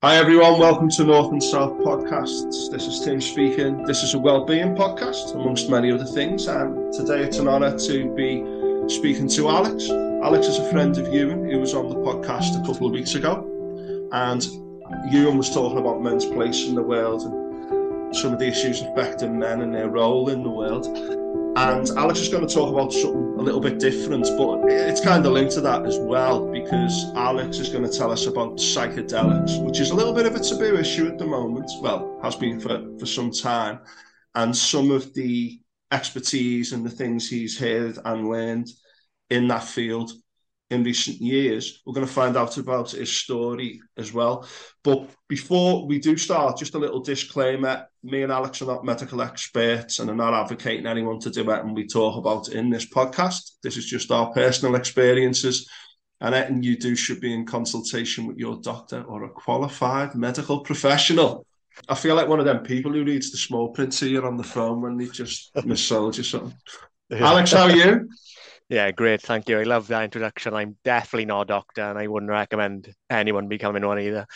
Hi everyone, welcome to North and South Podcasts. This is Tim speaking. This is a wellbeing podcast, amongst many other things, and today it's an honour to be speaking to Alex. Alex is a friend of Ewan who was on the podcast a couple of weeks ago, and Ewan was talking about men's place in the world and some of the issues affecting men and their role in the world. And Alex is going to talk about something a little bit different, but it's kind of linked to that as well, because Alex is going to tell us about psychedelics, which is a little bit of a taboo issue at the moment. Well, has been for some time. And some of the expertise and the things he's heard and learned in that field in recent years. We're going to find out about his story as well. But before we do start, just a little disclaimer. Me and Alex are not medical experts and are not advocating anyone to do it, and we talk about in this podcast. This is just our personal experiences, and anything you do should be in consultation with your doctor or a qualified medical professional. I feel like one of them people who reads the small print to you on the phone when they just missold you something. Alex, how are you? Yeah, great. Thank you. I love that introduction. I'm definitely not a doctor, and I wouldn't recommend anyone becoming one either.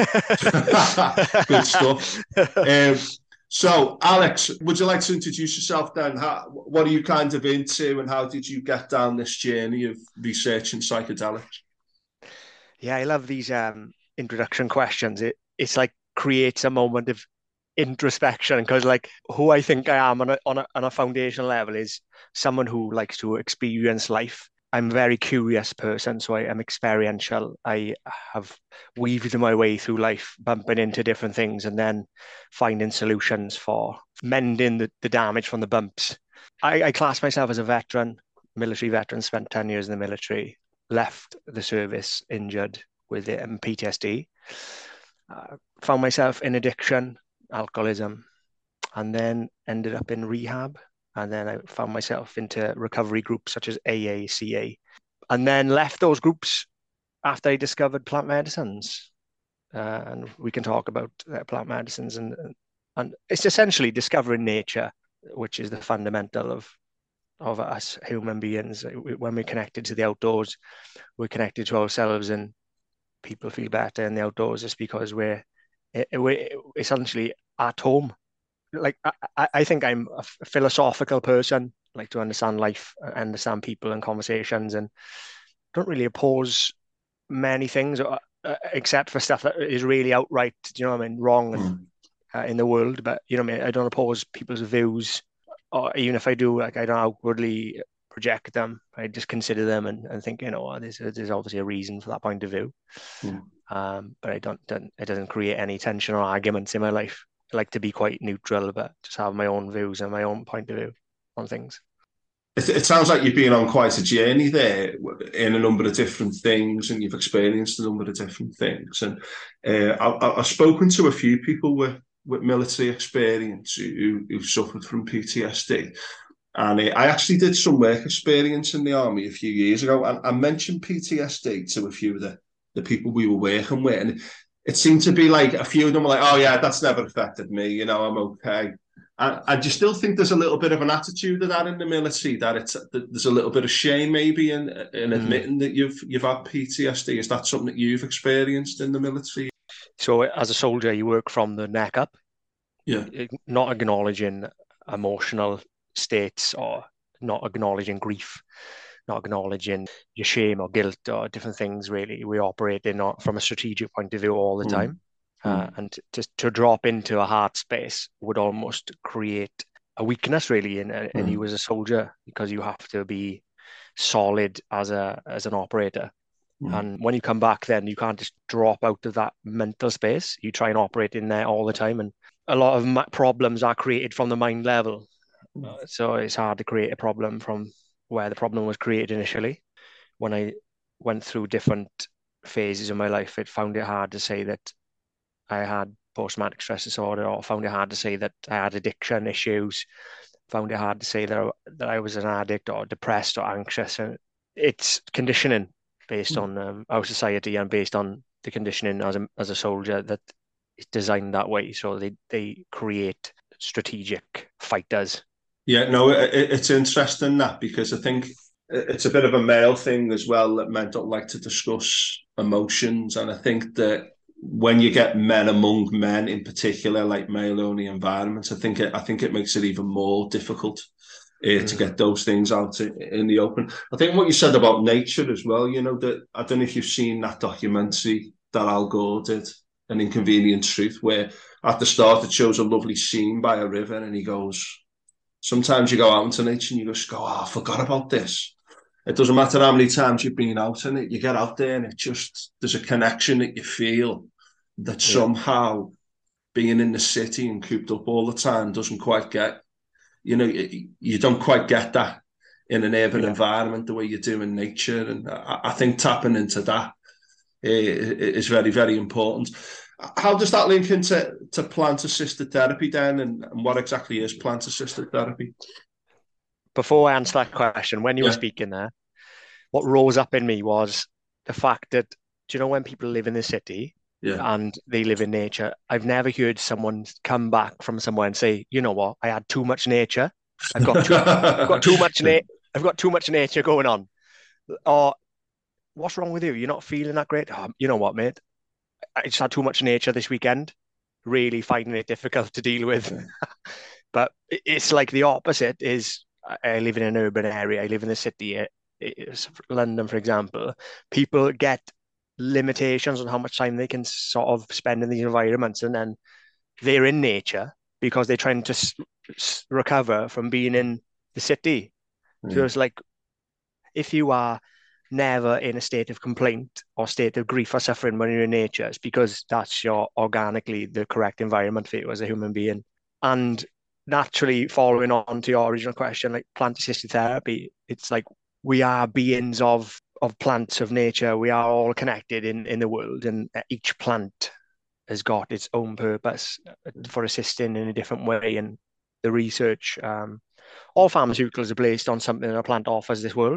Good stuff. So, Alex, would you like to introduce yourself then? What are you kind of into, and how did you get down this journey of researching psychedelics? Yeah, I love these introduction questions. It's like creates a moment of introspection, because like who I think I am on a foundational level is someone who likes to experience life. I'm a very curious person, so I am experiential. I have weaved my way through life, bumping into different things and then finding solutions for mending the damage from the bumps. I class myself as a veteran, military veteran, spent 10 years in the military, left the service injured with PTSD, found myself in addiction, alcoholism, and then ended up in rehab. And then I found myself into recovery groups such as AA, CA, and then left those groups after I discovered plant medicines. And we can talk about plant medicines, and it's essentially discovering nature, which is the fundamental of us human beings. When we're connected to the outdoors, we're connected to ourselves, and people feel better in the outdoors just because we're essentially at home. Like I think I'm a philosophical person, like to understand life, understand people and conversations, and don't really oppose many things, except for stuff that is really outright, you know what I mean, wrong in the world. But you know what I mean, I don't oppose people's views, or even if I do, like I don't outwardly project them. I just consider them and think, you know, there's obviously a reason for that point of view. But I don't it doesn't create any tension or arguments in my life. I like to be quite neutral, but just have my own views and my own point of view on things. It sounds like you've been on quite a journey there in a number of different things, and you've experienced a number of different things. And I've spoken to a few people with military experience who suffered from PTSD. And I actually did some work experience in the army a few years ago, and I mentioned PTSD to a few of the people we were working with. And it seemed to be like a few of them were like, oh, yeah, that's never affected me. You know, I'm okay. And do you still think there's a little bit of an attitude of that in the military, that there's a little bit of shame maybe in admitting that you've had PTSD? Is that something that you've experienced in the military? So as a soldier, you work from the neck up, Yeah. not acknowledging emotional states or not acknowledging grief, not acknowledging your shame or guilt or different things. Really, we operate from a strategic point of view all the time. And to drop into a hard space would almost create a weakness, really, in you as a soldier, because you have to be solid as an operator. And when you come back, then you can't just drop out of that mental space. You try and operate in there all the time, and a lot of problems are created from the mind level. So it's hard to create a problem from where the problem was created initially. When I went through different phases of my life, it found it hard to say that I had post-traumatic stress disorder, or found it hard to say that I had addiction issues, found it hard to say that I was an addict or depressed or anxious. And it's conditioning based on our society and based on the conditioning as a soldier that is designed that way. So they create strategic fighters. Yeah, no, it's interesting that, because I think it's a bit of a male thing as well, that men don't like to discuss emotions. And I think that when you get men among men in particular, like male-only environments, I think it makes it even more difficult to get those things out in the open. I think what you said about nature as well, you know, that I don't know if you've seen that documentary that Al Gore did, An Inconvenient Truth, where at the start it shows a lovely scene by a river and he goes, sometimes you go out into nature and you just go, oh, I forgot about this. It doesn't matter how many times you've been out in it, you get out there and it just, there's a connection that you feel that Yeah. somehow being in the city and cooped up all the time doesn't quite get. You know, you don't quite get that in an urban Yeah. environment the way you do in nature. And I think tapping into that is very, very important. How does that link into plant-assisted therapy then? And what exactly is plant-assisted therapy? Before I answer that question, when you were Yeah, speaking there, what rose up in me was the fact that, do you know, when people live in the city yeah. and they live in nature, I've never heard someone come back from somewhere and say, you know what, I had too much nature. I've got too much I've got too much nature going on. Or what's wrong with you? You're not feeling that great. Oh, you know what, mate? I just had too much nature this weekend. Really finding it difficult to deal with. Yeah. But it's like the opposite is I live in an urban area. I live in the city. It's London, for example. People get limitations on how much time they can sort of spend in these environments, and then they're in nature because they're trying to recover from being in the city. So Yeah. it's like if you are never in a state of complaint or state of grief or suffering when you're in nature, it's because that's your organically the correct environment for you as a human being. And naturally, following on to your original question, like plant assisted therapy, it's like we are beings of plants of nature. We are all connected in the world, and each plant has got its own purpose for assisting in a different way. And the research, all pharmaceuticals are based on something that a plant offers this world.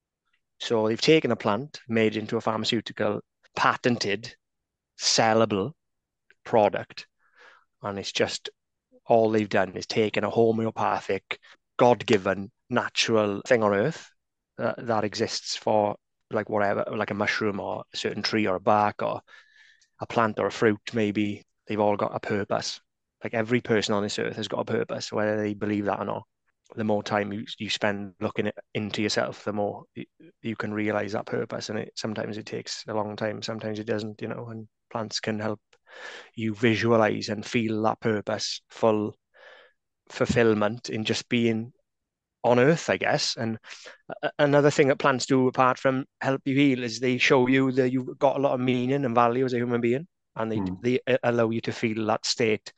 So they've taken a plant, made it into a pharmaceutical, patented, sellable product, and it's just all they've done is taken a homeopathic, God-given, natural thing on Earth that exists for like whatever, like a mushroom or a certain tree or a bark or a plant or a fruit, maybe. They've all got a purpose. Like every person on this earth has got a purpose, whether they believe that or not. The more time you spend looking into yourself, the more you can realize that purpose. And sometimes it takes a long time, sometimes it doesn't, you know, and plants can help you visualize and feel that purpose, full fulfillment in just being on earth, I guess. And another thing that plants do apart from help you heal is they show you that you've got a lot of meaning and value as a human being, and Mm. they allow you to feel that state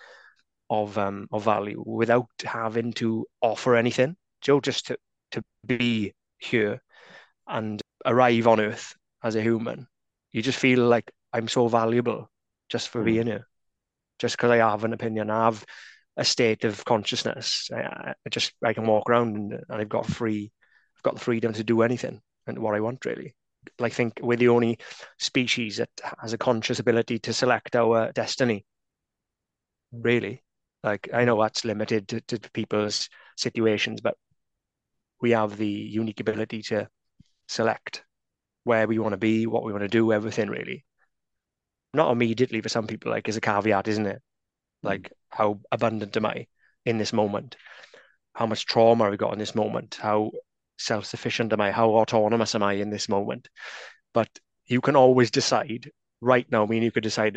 of value without having to offer anything. Joe, just to be here and arrive on earth as a human, you just feel like I'm so valuable just for being Mm. here, just because I have an opinion, I have a state of consciousness. I can walk around and I've got the freedom to do anything and what I want really. I think we're the only species that has a conscious ability to select our destiny, really. Like I know that's limited to people's situations, but we have the unique ability to select where we want to be, what we want to do, everything really. Not immediately for some people, like as a caveat, isn't it? Mm. Like how abundant am I in this moment? How much trauma have I got in this moment? How self-sufficient am I? How autonomous am I in this moment? But you can always decide right now. I mean, you could decide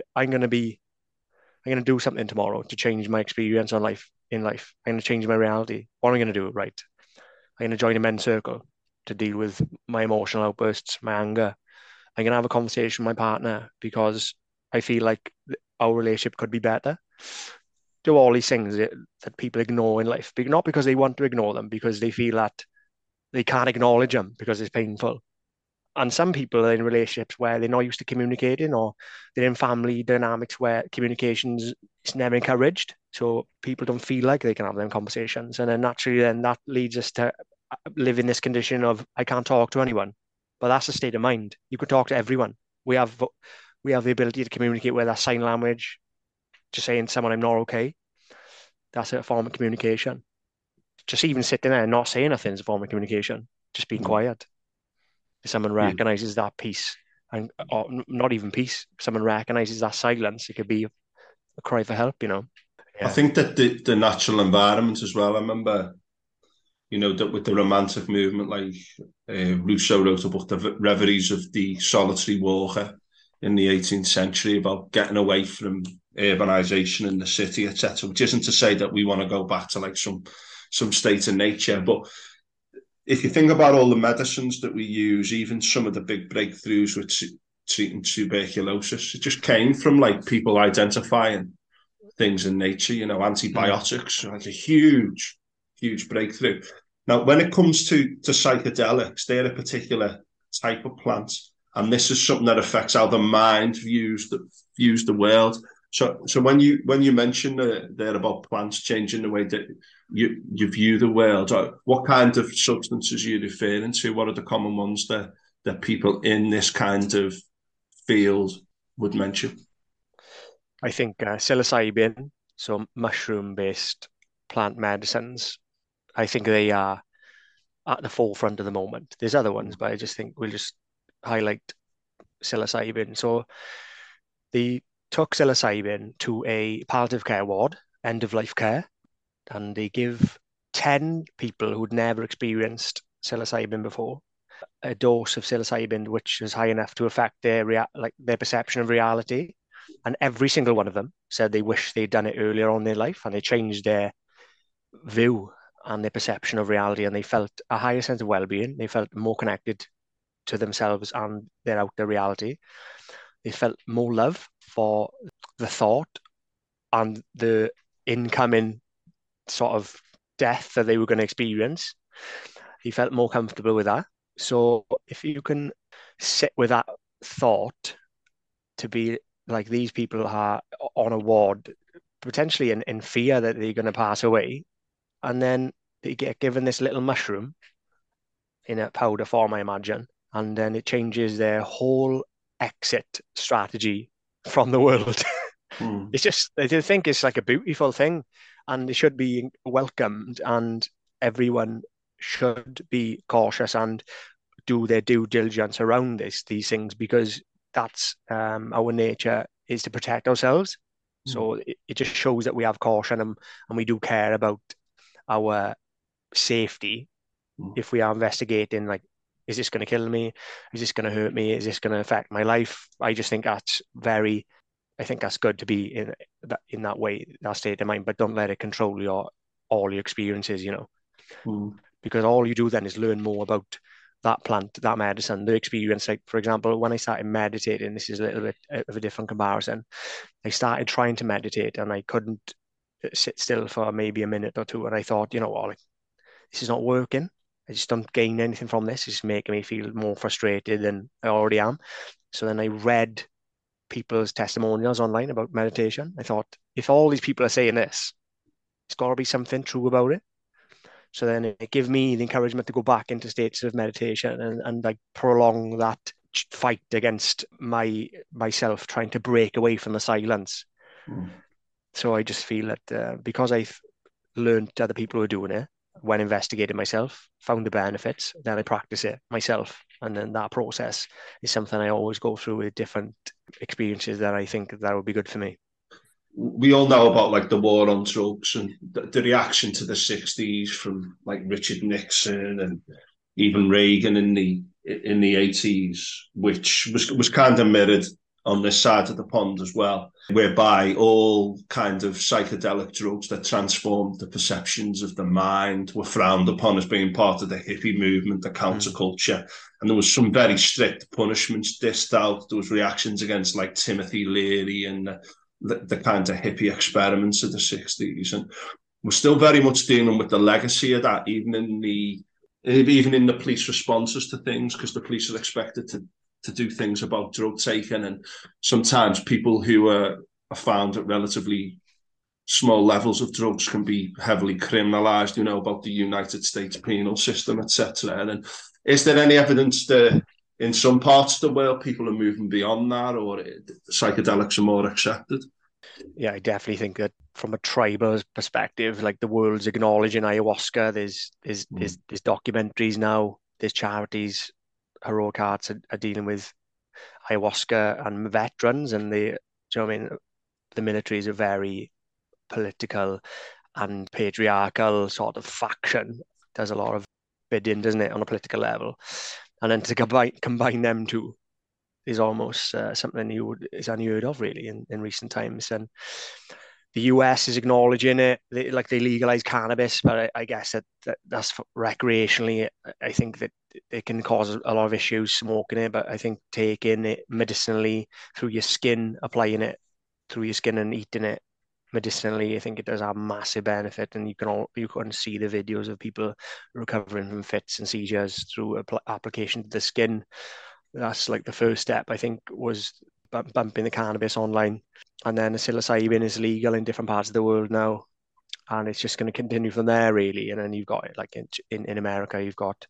I'm going to do something tomorrow to change my experience on life in life. I'm going to change my reality. What am I going to do? Right. I'm going to join a men's circle to deal with my emotional outbursts, my anger. I'm going to have a conversation with my partner because I feel like our relationship could be better. Do all these things that people ignore in life, not because they want to ignore them, because they feel that they can't acknowledge them because it's painful. And some people are in relationships where they're not used to communicating, or they're in family dynamics where communications is never encouraged. So people don't feel like they can have them conversations. And then naturally, then that leads us to live in this condition of I can't talk to anyone. But that's a state of mind. You can talk to everyone. We have we have the ability to communicate with our sign language, just saying to someone I'm not okay. That's a form of communication. Just even sitting there and not saying nothing is a form of communication. Just being Mm. quiet. If someone Yeah. recognizes that piece and or not even peace. If someone recognizes that silence, it could be a cry for help, you know. I Yeah. think that the natural environment as well. I remember, that with the Romantic movement, like Rousseau wrote about the reveries of the solitary walker in the 18th century about getting away from urbanization in the city, etc. Which isn't to say that we want to go back to like some state of nature, but if you think about all the medicines that we use, even some of the big breakthroughs with treating tuberculosis, it just came from like people identifying things in nature. Mm. Antibiotics are like a huge, huge breakthrough. Now, when it comes to psychedelics, they're a particular type of plant, and this is something that affects how the mind views the world. So when you mention there about plants changing the way that you view the world, what kind of substances are you referring to? What are the common ones that people in this kind of field would mention? I think psilocybin, so mushroom-based plant medicines, I think they are at the forefront of the moment. There's other ones, but I just think we'll just highlight psilocybin. So they took psilocybin to a palliative care ward, end of life care, and they give 10 people who'd never experienced psilocybin before a dose of psilocybin which was high enough to affect their perception of reality. And every single one of them said they wish they'd done it earlier on in their life, and they changed their view and their perception of reality, and they felt a higher sense of well-being. They felt more connected to themselves and their outer reality. They felt more love for the thought and the incoming sort of death that they were going to experience. He felt more comfortable with that. So if you can sit with that thought to be like these people are on a ward, potentially in fear that they're going to pass away, and then they get given this little mushroom in a powder form, I imagine, and then it changes their whole exit strategy from the world. Hmm. It's just, I think it's like a beautiful thing, and it should be welcomed, and everyone should be cautious and do their due diligence around these things, because that's our nature is to protect ourselves. Hmm. So it just shows that we have caution, and we do care about our safety Hmm. if we are investigating, like, is this going to kill me? Is this going to hurt me? Is this going to affect my life? I just think I think that's good to be in that way, that state of mind, but don't let it control all your experiences, Hmm. because all you do then is learn more about that plant, that medicine, the experience. Like, for example, when I started meditating, this is a little bit of a different comparison. I started trying to meditate and I couldn't sit still for maybe a minute or two. And I thought, you know what, like, this is not working. I just don't gain anything from this. It's just making me feel more frustrated than I already am. So then I read people's testimonials online about meditation. I thought, if all these people are saying this, it's got to be something true about it. So then it gave me the encouragement to go back into states of meditation and like prolong that fight against myself trying to break away from the silence. Hmm. So I just feel that because I've learned other people who are doing it, when investigating myself, found the benefits, then I practice it myself. And then that process is something I always go through with different experiences that I think that would be good for me. We all know about like the war on drugs and the reaction to the 60s from like Richard Nixon and even Reagan in the 80s, which was kind of mirrored on this side of the pond as well, whereby all kind of psychedelic drugs that transformed the perceptions of the mind were frowned upon as being part of the hippie movement, the Mm. counterculture. And there was some very strict punishments dished out. There was reactions against like Timothy Leary and the kind of hippie experiments of the 60s. And we're still very much dealing with the legacy of that, even in the police responses to things, because the police are expected to do things about drug taking, and sometimes people who are found at relatively small levels of drugs can be heavily criminalized. About the United States penal system, etc. And is there any evidence that in some parts of the world people are moving beyond that, or psychedelics are more accepted? Yeah, I definitely think that from a tribal perspective, like the world's acknowledging ayahuasca. There's documentaries now. There's charities, heroic arts are dealing with ayahuasca and veterans, and do you know what I mean? The military is a very political and patriarchal sort of faction. Does a lot of bidding, doesn't it, on a political level? And then to combine them two is almost something is unheard of, really, in recent times. And the US is acknowledging it. They legalize cannabis, but I guess that's recreationally. I think that it can cause a lot of issues smoking it, but I think taking it medicinally through your skin, applying it through your skin and eating it medicinally, I think it does have massive benefit. And you can see the videos of people recovering from fits and seizures through application to the skin. That's like the first step, I think, was bumping the cannabis online. And then the psilocybin is legal in different parts of the world now. And it's just going to continue from there, really. And then you've got it, like in America, you've got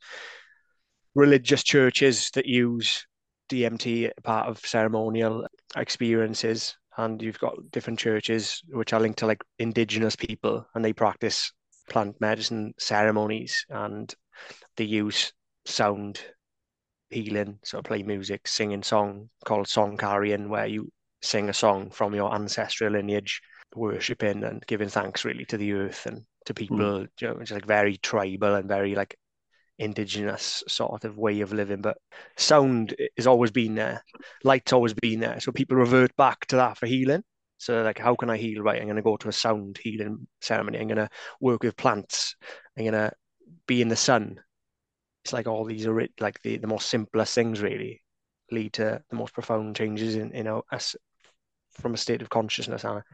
religious churches that use DMT part of ceremonial experiences. And you've got different churches which are linked to like indigenous people, and they practice plant medicine ceremonies, and they use sound healing, so play music, singing song called song carrying, where you sing a song from your ancestral lineage, worshipping and giving thanks really to the earth and to people. You know, it's like very tribal and very like indigenous sort of way of living. But sound has always been there, light's always been there, so people revert back to that for healing. So like, how can I heal? Right, I'm going to go to a sound healing ceremony, I'm going to work with plants, I'm going to be in the sun. It's like all these are like the most simplest things really lead to the most profound changes in us from a state of consciousness and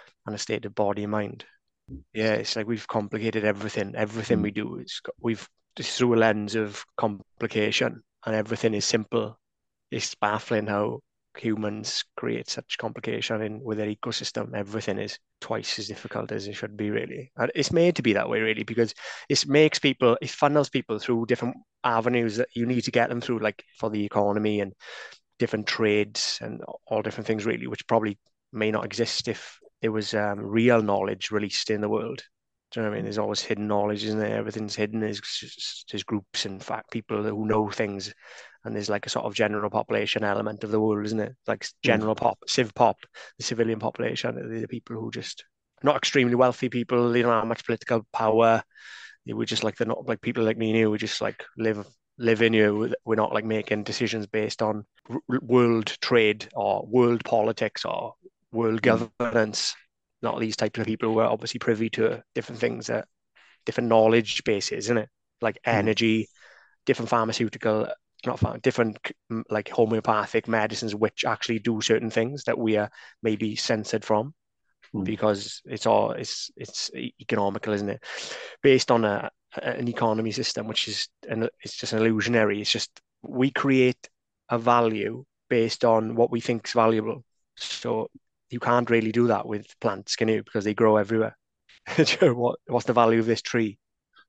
a state of body and mind. Yeah, it's like we've complicated everything. Everything we do, we've just through a lens of complication, and everything is simple. It's baffling how humans create such complication with their ecosystem. Everything is twice as difficult as it should be, really. And it's made to be that way, really, because it funnels people through different avenues that you need to get them through, like for the economy and different trades and all different things, really, which probably may not exist if there was real knowledge released in the world. Do you know what I mean? There's always hidden knowledge, isn't there? Everything's hidden. There's groups and people who know things, and there's like a sort of general population element of the world, isn't it? Like general civ pop, the civilian population, the people who just not extremely wealthy people. They don't have much political power. They were just like they're not like people like me and you. We just like live in you. We're not like making decisions based on world trade or world politics or world governance. Not these types of people who are obviously privy to different things, different knowledge bases, isn't it? Like energy, different pharmaceutical, different like homeopathic medicines, which actually do certain things that we are maybe censored from because it's economical, isn't it? Based on an economy system, which is it's just an illusionary. It's just we create a value based on what we think is valuable. So you can't really do that with plants, can you? Because they grow everywhere. What's the value of this tree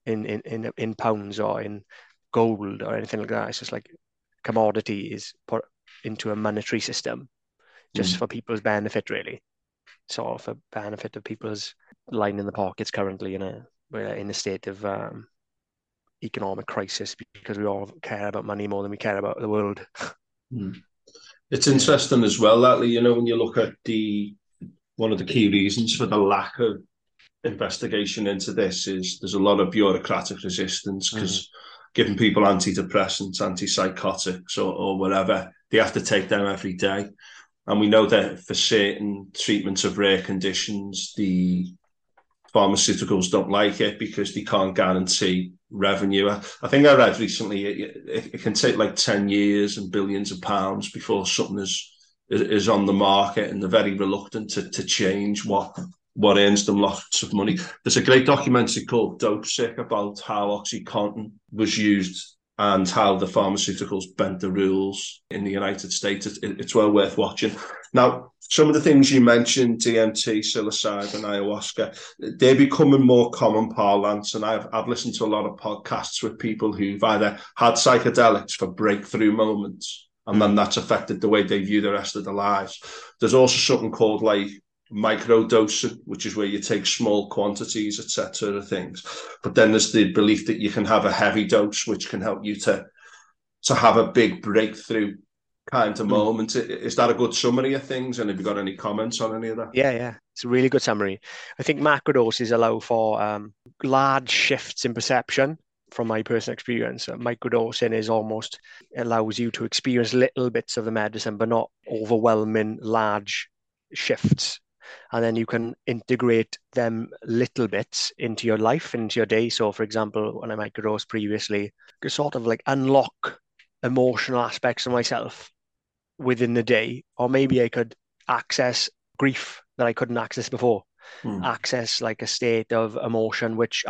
in pounds or in gold or anything like that? It's just like commodity is put into a monetary system just for people's benefit, really. Sort of for benefit of people's lining the pockets currently we're in a state of economic crisis because we all care about money more than we care about the world. It's interesting as well that, you know, when you look at one of the key reasons for the lack of investigation into this is there's a lot of bureaucratic resistance because giving people antidepressants, antipsychotics or whatever, they have to take them every day. And we know that for certain treatments of rare conditions, the pharmaceuticals don't like it because they can't guarantee revenue. I think I read recently it can take like 10 years and billions of pounds before something is on the market, and they're very reluctant to change what earns them lots of money. There's a great documentary called Dope Sick about how OxyContin was used and how the pharmaceuticals bent the rules in the United States. It's well worth watching. Now, some of the things you mentioned, DMT, psilocybin, ayahuasca, they're becoming more common parlance. And I've listened to a lot of podcasts with people who've either had psychedelics for breakthrough moments, and then that's affected the way they view the rest of their lives. There's also something called like microdosing, which is where you take small quantities, etc. things. But then there's the belief that you can have a heavy dose, which can help you to have a big breakthrough kind of moment. Is that a good summary of things? And have you got any comments on any of that? Yeah. It's a really good summary. I think macrodoses allow for large shifts in perception. From my personal experience, microdosing is almost allows you to experience little bits of the medicine, but not overwhelming large shifts. And then you can integrate them little bits into your life, into your day. So, for example, when I microdosed previously, I sort of like unlock emotional aspects of myself within the day, or maybe I could access grief that I couldn't access before, access like a state of emotion which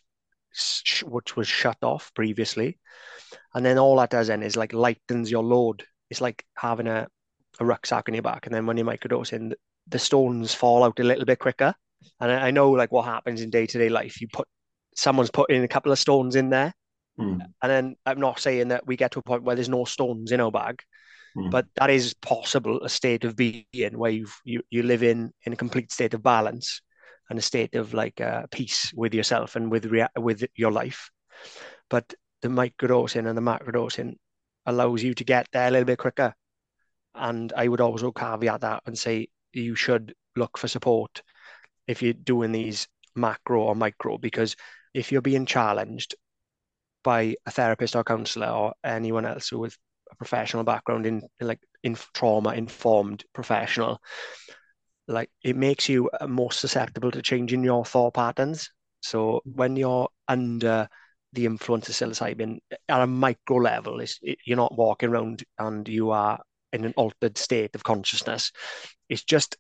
was shut off previously. And then all that does then is like lightens your load. It's like having a rucksack on your back. And then when you microdose the stones fall out a little bit quicker. And I know like what happens in day-to-day life. Someone's putting a couple of stones in there. And then I'm not saying that we get to a point where there's no stones in our bag, but that is possible, a state of being where you live in a complete state of balance and a state of like peace with yourself and with your life. But the microdosing and the macrodosing allows you to get there a little bit quicker. And I would also caveat that and say you should look for support if you're doing these macro or micro, because if you're being challenged by a therapist or counselor or anyone else with a professional background in trauma informed professional, like it makes you more susceptible to changing your thought patterns. So when you're under the influence of psilocybin at a micro level, you're not walking around and you are in an altered state of consciousness. It's just,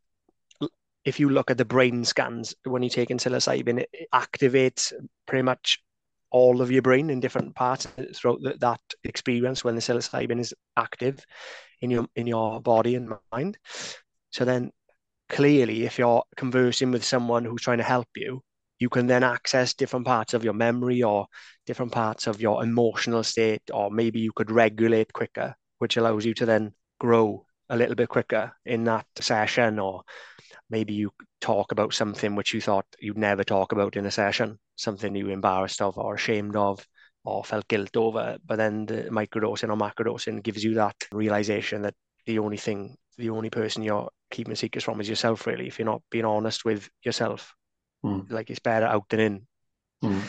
if you look at the brain scans when you take in psilocybin, it activates pretty much all of your brain in different parts throughout that experience when the psilocybin is active in your body and mind. So then clearly, if you're conversing with someone who's trying to help you, you can then access different parts of your memory or different parts of your emotional state, or maybe you could regulate quicker, which allows you to then grow a little bit quicker in that session. Or maybe you talk about something which you thought you'd never talk about in a session, something you were embarrassed of or ashamed of or felt guilt over. But then the microdosing or macrodosing gives you that realization that the only person you're keeping secrets from is yourself, really, if you're not being honest with yourself. Like, it's better out than in.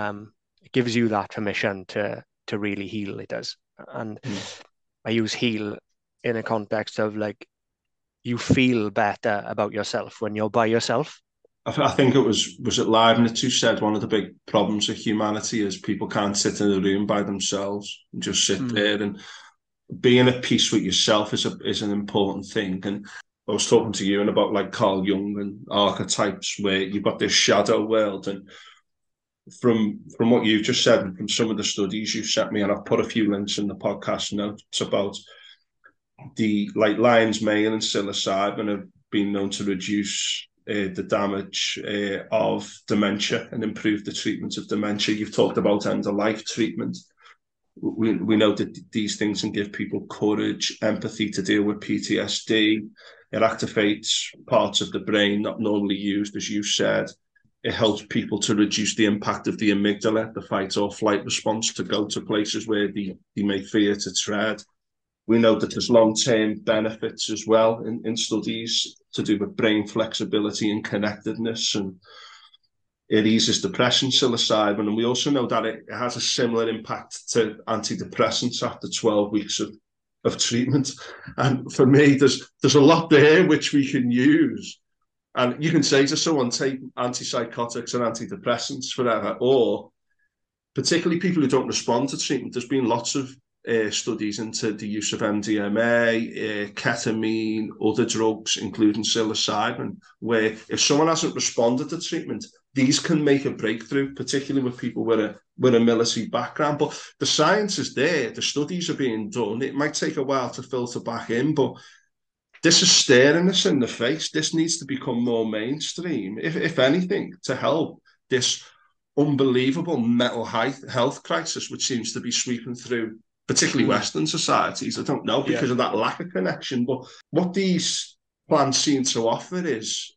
It gives you that permission to really heal. It does. And I use heal in a context of like, you feel better about yourself when you're by yourself. I think it was it Leibniz who said one of the big problems of humanity is people can't sit in a room by themselves and just sit there, and being at peace with yourself is an important thing. And I was talking to you about like Carl Jung and archetypes, where you've got this shadow world. And from what you've just said and from some of the studies you sent me, and I've put a few links in the podcast notes about the like lion's mane and psilocybin have been known to reduce the damage of dementia and improve the treatment of dementia. You've talked about end-of-life treatment. We know that these things can give people courage, empathy to deal with PTSD. It activates parts of the brain not normally used, as you said. It helps people to reduce the impact of the amygdala, the fight or flight response, to go to places where they may fear to tread. We know that there's long-term benefits as well in studies to do with brain flexibility and connectedness, and it eases depression, psilocybin. And we also know that it has a similar impact to antidepressants after 12 weeks of treatment. And for me, there's a lot there which we can use. And you can say to someone, take antipsychotics and antidepressants forever, or particularly people who don't respond to treatment. There's been lots of studies into the use of MDMA, ketamine, other drugs, including psilocybin, where if someone hasn't responded to treatment, these can make a breakthrough, particularly with people with a military background. But the science is there, the studies are being done. It might take a while to filter back in, but this is staring us in the face. This needs to become more mainstream, if anything, to help this unbelievable mental health crisis, which seems to be sweeping through particularly Western societies. I don't know, because of that lack of connection. But what these plants seem to offer is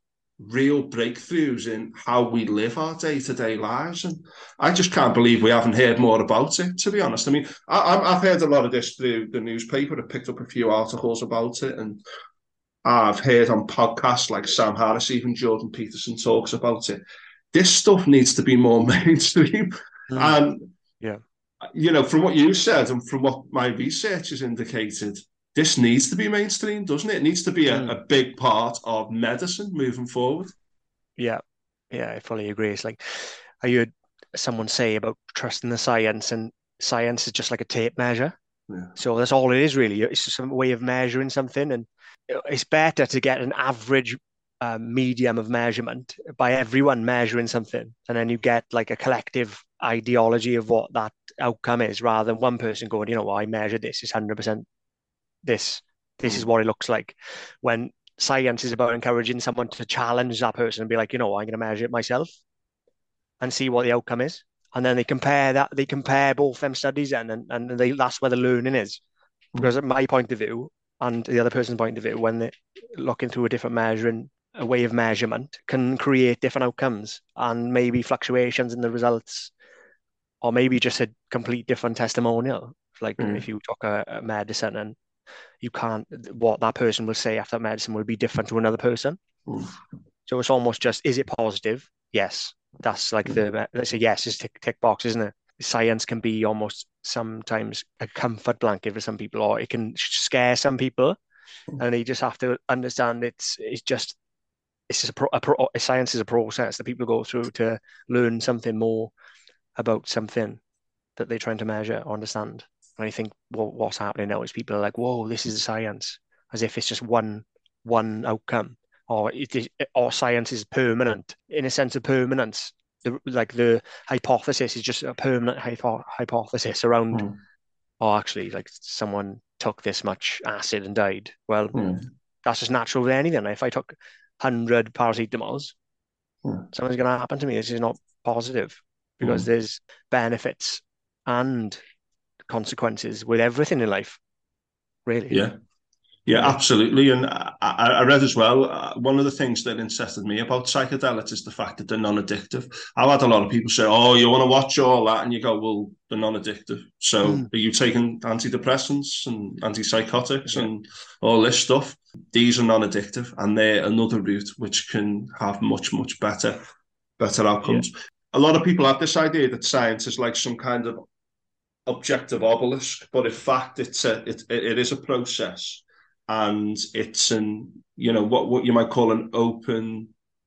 real breakthroughs in how we live our day-to-day lives. And I just can't believe we haven't heard more about it, to be honest. I mean, I've heard a lot of this through the newspaper. I picked up a few articles about it, and I've heard on podcasts like Sam Harris, even Jordan Peterson talks about it. This stuff needs to be more mainstream. And, yeah, from what you said and from what my research has indicated, this needs to be mainstream, doesn't it? It needs to be a big part of medicine moving forward. Yeah, I fully agree. It's like I heard someone say about trusting the science, and science is just like a tape measure. Yeah. So that's all it is, really. It's just a way of measuring something, and it's better to get an average medium of measurement by everyone measuring something, and then you get like a collective ideology of what that outcome is, rather than one person going, you know what, I measured this, it's 100% this is what it looks like. When science is about encouraging someone to challenge that person and be like, I'm going to measure it myself and see what the outcome is. And then they compare both them studies, and that's where the learning is. Because at my point of view and the other person's point of view, when they're looking through a way of measurement can create different outcomes, and maybe fluctuations in the results, or maybe just a complete different testimonial. Like if you talk a medicine, and you can't, what that person will say after that medicine will be different to another person. So it's almost just, is it positive? Yes. That's like let's say yes is tick box, isn't it? Science can be almost sometimes a comfort blanket for some people, or it can scare some people, and they just have to understand science is a process that people go through to learn something more about something that they're trying to measure or understand. And I think what's happening now is people are like, whoa, this is science, as if it's just one outcome, or science is permanent in a sense of permanence. The hypothesis is just a permanent hypothesis around, actually, like someone took this much acid and died. Well, that's just natural with anything. If I took 100 paracetamols, something's going to happen to me. This is not positive, because there's benefits and consequences with everything in life, really. Yeah, absolutely. And I read as well, one of the things that interested me about psychedelics is the fact that they're non-addictive. I've had a lot of people say, oh, you want to watch all that? And you go, well, they're non-addictive. So are you taking antidepressants and antipsychotics and all this stuff? These are non-addictive, and they're another route which can have much, much better outcomes. Yeah. A lot of people have this idea that science is like some kind of objective obelisk, but in fact, it is a process. And it's what you might call an open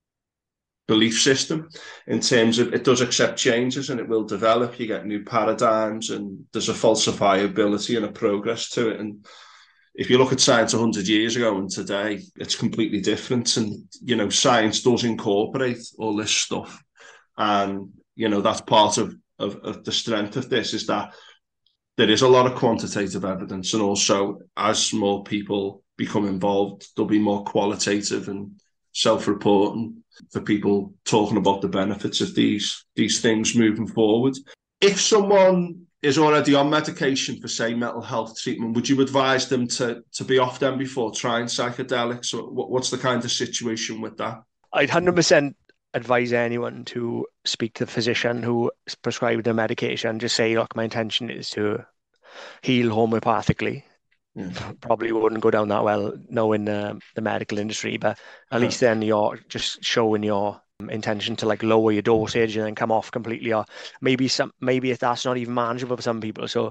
belief system, in terms of it does accept changes and it will develop. You get new paradigms, and there's a falsifiability and a progress to it. And if you look at science 100 years ago and today, it's completely different. And science does incorporate all this stuff, and that's part of the strength of this, is that there is a lot of quantitative evidence, and also as more people become involved, there'll be more qualitative and self-reporting for people talking about the benefits of these things moving forward. If someone is already on medication for, say, mental health treatment, would you advise them to be off them before trying psychedelics? Or what's the kind of situation with that? I'd 100% advise anyone to speak to the physician who prescribed the medication. Just say, look, my intention is to heal homeopathically. Probably wouldn't go down that well knowing the medical industry, but at least then you're just showing your intention to like lower your dosage and then come off completely, or maybe if that's not even manageable for some people. So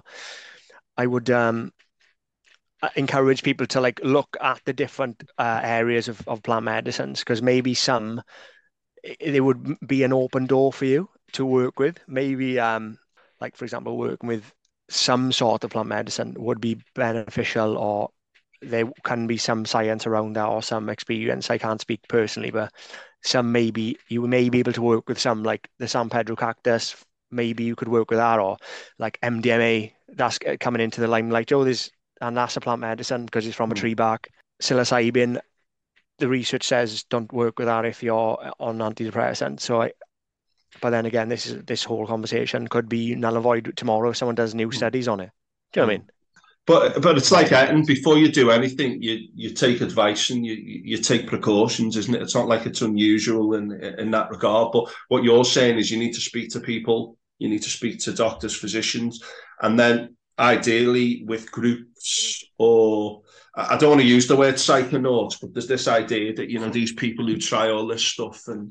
I would encourage people to like look at the different areas of plant medicines, because maybe some there would be an open door for you to work with. Maybe like, for example, working with some sort of plant medicine would be beneficial, or there can be some science around that or some experience. I can't speak personally, but you may be able to work with some, like the San Pedro cactus. Maybe you could work with that, or like MDMA, that's coming into the limelight. And that's a plant medicine because it's from a tree bark. Psilocybin, the research says don't work with that if you're on antidepressants. But then again, this whole conversation could be null and void tomorrow if someone does new studies on it. Do you know what I mean? But it's like anything. Before you do anything, you take advice and you take precautions, isn't it? It's not like it's unusual in that regard. But what you're saying is you need to speak to people, you need to speak to doctors, physicians, and then ideally with groups, or I don't want to use the word psychonauts, but there's this idea that these people who try all this stuff and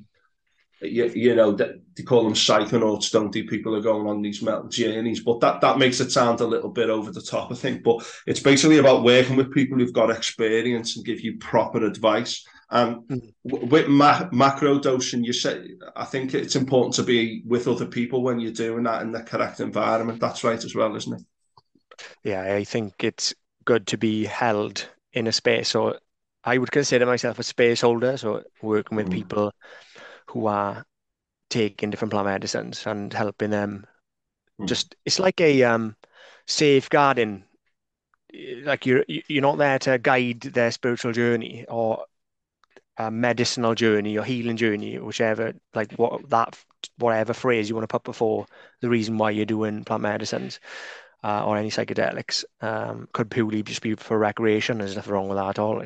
they call them psychonauts, don't they? People are going on these mental journeys, but that makes it sound a little bit over the top, I think. But it's basically about working with people who've got experience and give you proper advice. And with macro dosing, I think it's important to be with other people when you're doing that in the correct environment. That's right as well, isn't it? Yeah, I think it's good to be held in a space. So I would consider myself a space holder, so working with people who are taking different plant medicines and helping them. Just it's like a safeguarding. Like you're not there to guide their spiritual journey or a medicinal journey or healing journey, whichever whatever phrase you want to put before the reason why you're doing plant medicines or any psychedelics. Could purely just be for recreation. There's nothing wrong with that at all.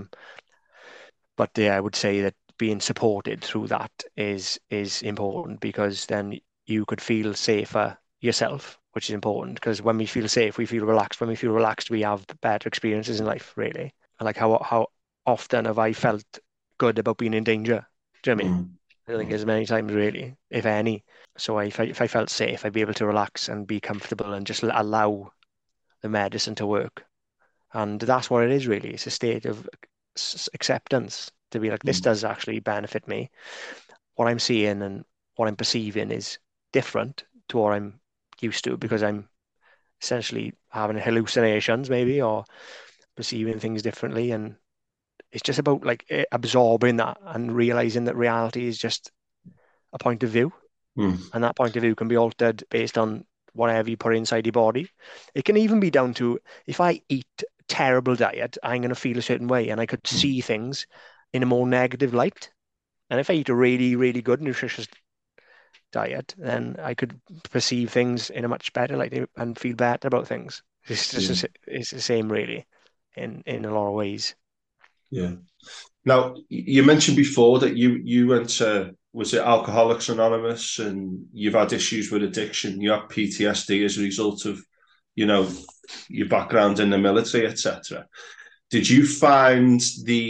But yeah, I would say that being supported through that is important, because then you could feel safer yourself, which is important, because when we feel safe, we feel relaxed. When we feel relaxed, we have better experiences in life, really. And like how often have I felt good about being in danger? Do you know what I mean? I think as many times, really, if any. So if I felt safe, I'd be able to relax and be comfortable and just allow the medicine to work. And that's what it is, really. It's a state of acceptance, to be like, this does actually benefit me. What I'm seeing and what I'm perceiving is different to what I'm used to, because I'm essentially having hallucinations maybe, or perceiving things differently. And it's just about like absorbing that and realizing that reality is just a point of view. And that point of view can be altered based on whatever you put inside your body. It can even be down to, if I eat terrible diet, I'm going to feel a certain way, and I could see things in a more negative light. And if I eat a really, really good, nutritious diet, then I could perceive things in a much better light and feel better about things. It's just it's the same, really, in a lot of ways. Yeah. Now, you mentioned before that you went to, was it Alcoholics Anonymous, and you've had issues with addiction. You have PTSD as a result of, your background in the military, etc. Did you find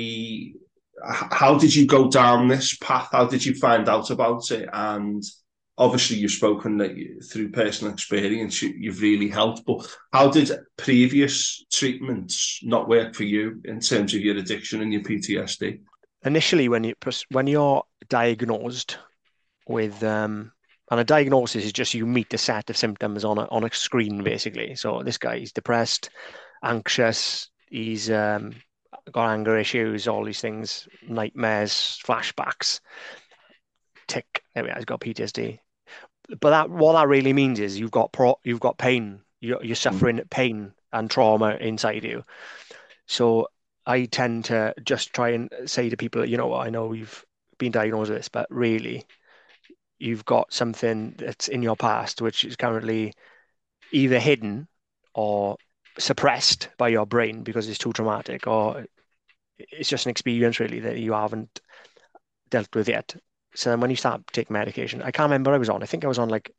how did you go down this path? How did you find out about it? And obviously you've spoken that through personal experience, you've really helped, but how did previous treatments not work for you in terms of your addiction and your PTSD? Initially, when you're diagnosed with and a diagnosis is just you meet a set of symptoms on a screen, basically. So this guy is depressed, anxious, he's got anger issues, all these things, nightmares, flashbacks, tick. There we are, he's got PTSD. But what that really means is you've got pain. You're suffering pain and trauma inside you. So I tend to just try and say to people, I know you've been diagnosed with this, but really, you've got something that's in your past which is currently either hidden or suppressed by your brain because it's too traumatic, or it's just an experience really that you haven't dealt with yet. So then when you start taking medication, I can't remember what I was on. I think I was on like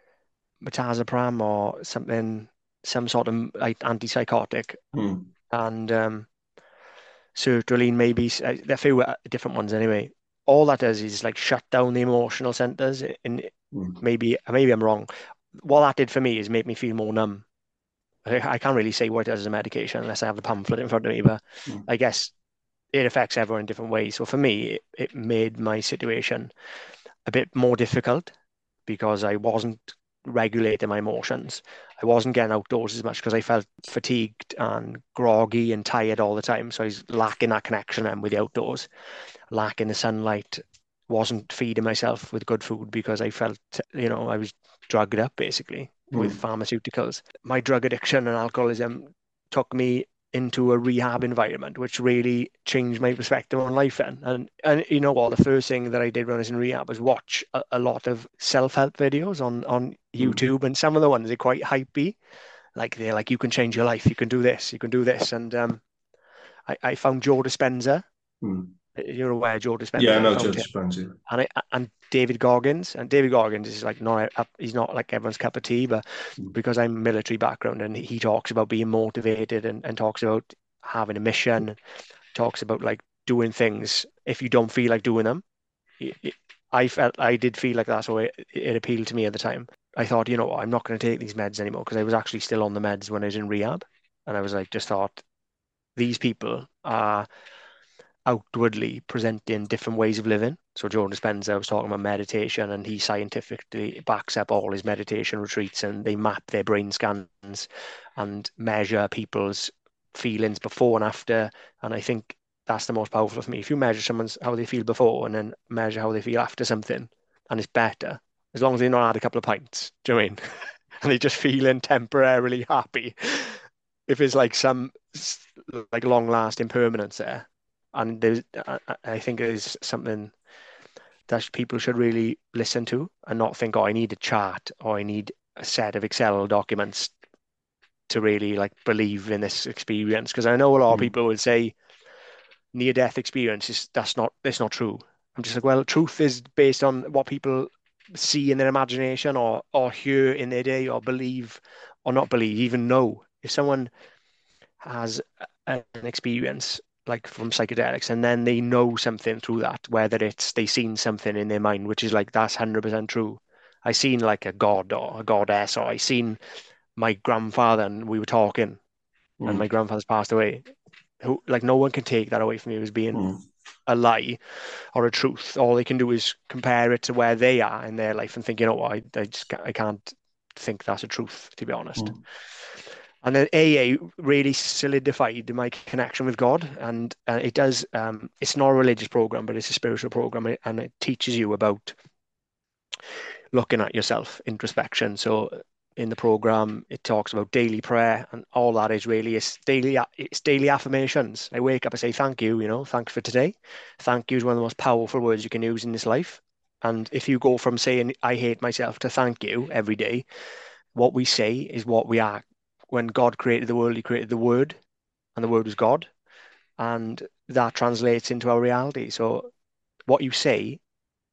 metazapram or something, some sort of like antipsychotic, and sertraline maybe, a few different ones anyway. All that does is like shut down the emotional centers. And maybe I'm wrong. What that did for me is make me feel more numb. I can't really say what it does as a medication unless I have the pamphlet in front of me, but I guess it affects everyone in different ways. So for me, it made my situation a bit more difficult because I wasn't regulating my emotions. I wasn't getting outdoors as much because I felt fatigued and groggy and tired all the time. So I was lacking that connection then with the outdoors, lacking the sunlight, wasn't feeding myself with good food because I felt, I was drugged up basically with pharmaceuticals. My drug addiction and alcoholism took me into a rehab environment, which really changed my perspective on life then. And you know what, the first thing that I did when I was in rehab was watch a lot of self-help videos on YouTube, and some of the ones are quite hypey. Like they're like, you can change your life, you can do this, you can do this. And I found Joe Dispenza. Mm. You're aware of Joe Yeah, I Dispenza. I know found Judge him. Spencer. And David Goggins. And David Goggins is like not he's not like everyone's cup of tea, but Mm. because I'm military background and he talks about being motivated and talks about having a mission, talks about like doing things if you don't feel like doing them. I did feel like that's why it appealed to me at the time. I thought, you know what, I'm not going to take these meds anymore because I was actually still on the meds when I was in rehab. And I was like, just thought, these people are outwardly presenting different ways of living. So Joe Dispenza was talking about meditation, and he scientifically backs up all his meditation retreats, and they map their brain scans and measure people's feelings before and after. And I think that's the most powerful for me. If you measure someone's how they feel before and then measure how they feel after something, and it's better, as long as they've not had a couple of pints, do you know what I mean? And they're just feeling temporarily happy. If it's like some like long lasting permanence there, and I think there's something that people should really listen to and not think, oh, I need a chart or I need a set of Excel documents to really like believe in this experience. Because I know a lot of Mm. people would say near death experiences, that's not true. I'm just like, well, truth is based on what people see in their imagination or hear in their day or believe or not believe, even know. If someone has an experience like from psychedelics and then they know something through that, whether it's they seen something in their mind, which is like that's 100% true. I seen like a god or a goddess, or I seen my grandfather and we were talking and my Mm. grandfather's passed away. Who like no one can take that away from you as being Mm. a lie or a truth. All they can do is compare it to where they are in their life and think, you know what, I can't think that's a truth, to be honest. Mm. And then AA really solidified my connection with God, and it does. It's not a religious program, but it's a spiritual program, and it teaches you about looking at yourself, introspection. So in the program, it talks about daily prayer, and all that is really it's daily affirmations. I wake up, I say thank you, thanks for today. Thank you is one of the most powerful words you can use in this life. And if you go from saying I hate myself to thank you every day, what we say is what we are. When God created the world, he created the Word, and the Word was God. And that translates into our reality. So what you say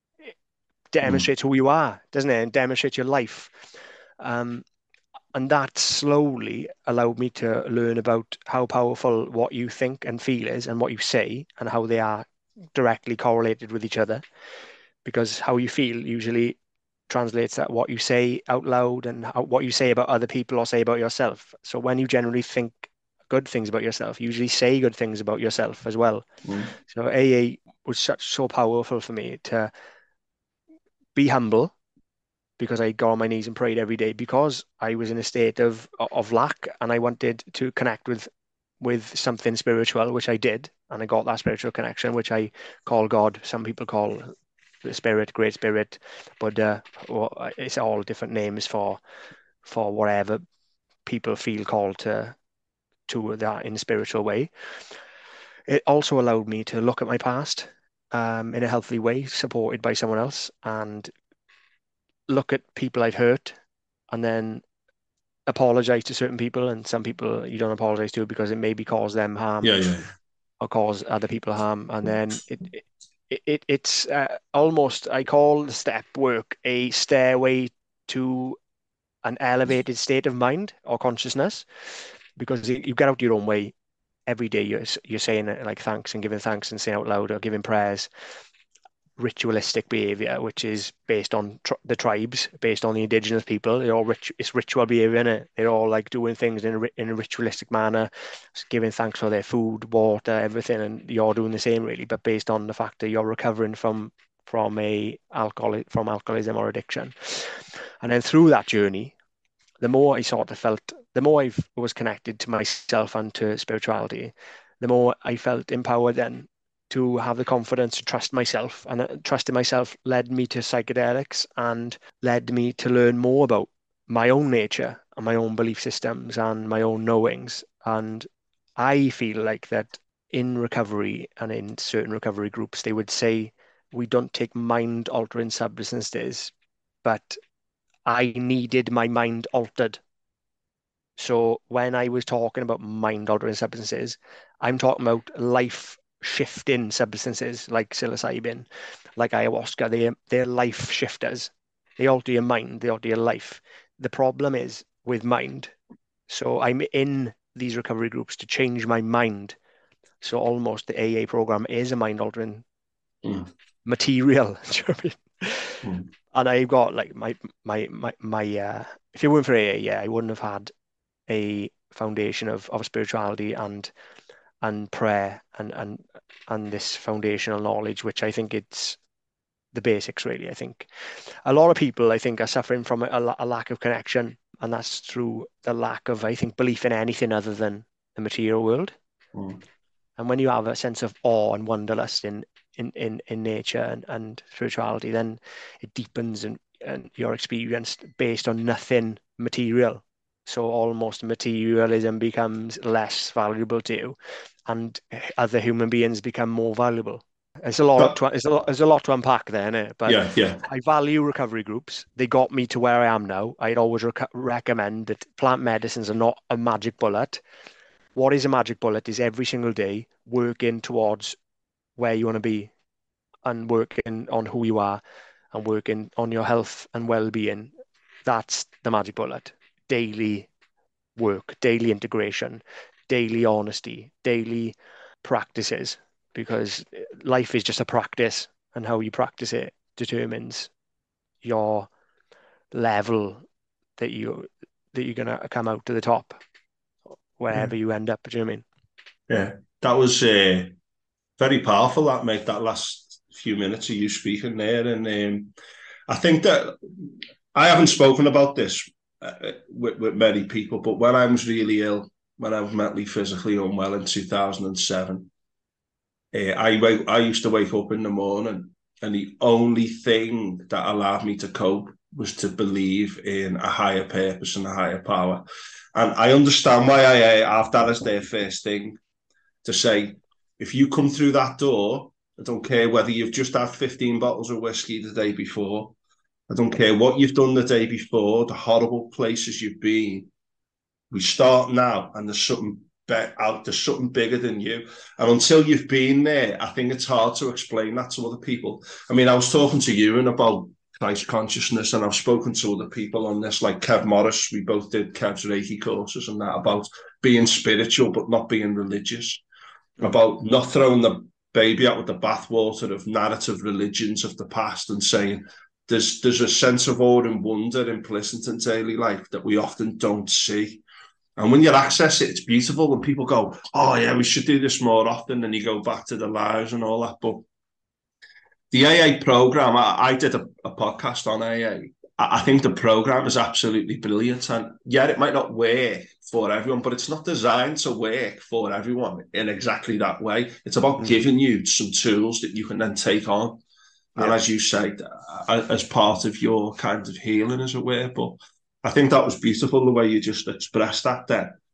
Mm. demonstrates who you are, doesn't it? And demonstrates your life. Um, and that slowly allowed me to learn about how powerful what you think and feel is and what you say and how they are directly correlated with each other. Because how you feel usually translates that what you say out loud and what you say about other people or say about yourself. So when you generally think good things about yourself, you usually say good things about yourself as well. Mm. So AA was so powerful for me to be humble because I got on my knees and prayed every day because I was in a state of lack and I wanted to connect with something spiritual, which I did, and I got that spiritual connection, which I call God. Some people call the spirit, great spirit, but it's all different names for whatever people feel called to that in a spiritual way. It also allowed me to look at my past in a healthy way, supported by someone else, and look at people I'd hurt, and then apologize to certain people, and some people you don't apologize to because it maybe cause them harm Yeah, yeah. or cause other people harm, and then it's almost I call the step work a stairway to an elevated state of mind or consciousness because you get out your own way every day. You're saying like thanks and giving thanks and saying out loud or giving prayers, ritualistic behavior, which is based on the tribes, based on the indigenous people. They're all it's ritual behavior, innit? They're all like doing things in a ritualistic manner, giving thanks for their food, water, everything, and you're doing the same really, but based on the fact that you're recovering from alcoholism or addiction. And then through that journey, the more I sort of felt, the more I was connected to myself and to spirituality, the more I felt empowered then to have the confidence to trust myself. And trusting myself led me to psychedelics and led me to learn more about my own nature and my own belief systems and my own knowings. And I feel like that in recovery and in certain recovery groups, they would say we don't take mind altering substances, but I needed my mind altered So when I was talking about mind-altering substances, I'm talking about life-shifting substances like psilocybin, like ayahuasca. They're life shifters. They alter your mind, they alter your life. The problem is with mind. So I'm in these recovery groups to change my mind. So almost the AA program is a mind-altering Mm. material. Do you know what I mean? Mm. And I've got like my if it weren't for AA, yeah, I wouldn't have had a foundation of spirituality and prayer and this foundational knowledge, which I think it's the basics really. I think a lot of people I think are suffering from a lack of connection, and that's through the lack of I think belief in anything other than the material world. Mm. And when you have a sense of awe and wanderlust in nature and spirituality, then it deepens and your experience based on nothing material. So almost materialism becomes less valuable to you, and other human beings become more valuable. It's a lot But to there's a lot to unpack there, innit? But yeah, yeah. I value recovery groups. They got me to where I am now. I'd always recommend that plant medicines are not a magic bullet. What is a magic bullet is every single day working towards where you want to be and working on who you are and working on your health and well-being. That's the magic bullet. Daily work, daily integration, daily honesty, daily practices, because life is just a practice, and how you practice it determines your level that you're gonna come out to the top Yeah, wherever you end up. Do you know what I mean? yeah. That was very powerful. That made that last few minutes of you speaking there, and I think that I haven't spoken about this with many people, but when I was really ill, when I was mentally, physically unwell in 2007, I used to wake up in the morning, and the only thing that allowed me to cope was to believe in a higher purpose and a higher power. And I understand why I have that as their first thing to say, if you come through that door, I don't care whether you've just had 15 bottles of whiskey the day before. I don't care what you've done the day before, the horrible places you've been. We start now, and there's something bigger than you. And until you've been there, I think it's hard to explain that to other people. I mean, I was talking to you about Christ consciousness, and I've spoken to other people on this, like Kev Morris. We both did Kev's Reiki courses and that, about being spiritual but not being religious, Mm. about not throwing the baby out with the bathwater of narrative religions of the past, and saying there's a sense of awe and wonder implicit in daily life that we often don't see. And when you access it, it's beautiful. When people go, "Oh yeah, we should do this more often," and you go back to the lives and all that. But the AA program, I did a podcast on AA. I think the program is absolutely brilliant, and yeah, it might not work for everyone, but it's not designed to work for everyone in exactly that way. It's about Mm. giving you some tools that you can then take on, and Yeah, as you say, as part of your kind of healing, as it were. But I think that was beautiful the way you just expressed that.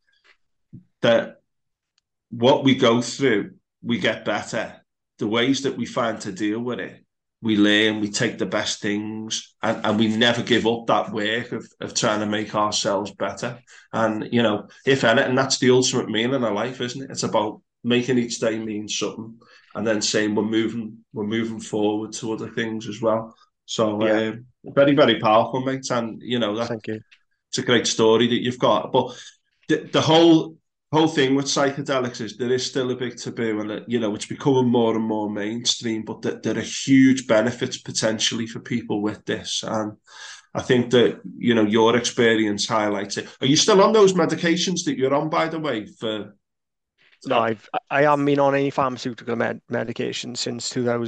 That what we go through, we get better. The ways that we find to deal with it, we learn, we take the best things, and we never give up that work of trying to make ourselves better. And, if anything, that's the ultimate meaning of life, isn't it? It's about making each day mean something, and then saying we're moving forward to other things as well. So, yeah. very, very powerful, mate. And, that Thank you. it's a great story that you've got. But the whole thing with psychedelics is there is still a big taboo, and it's becoming more and more mainstream. But there are huge benefits potentially for people with this, and I think that your experience highlights it. Are you still on those medications that you're on, by the way? For No, I haven't been on any pharmaceutical medication since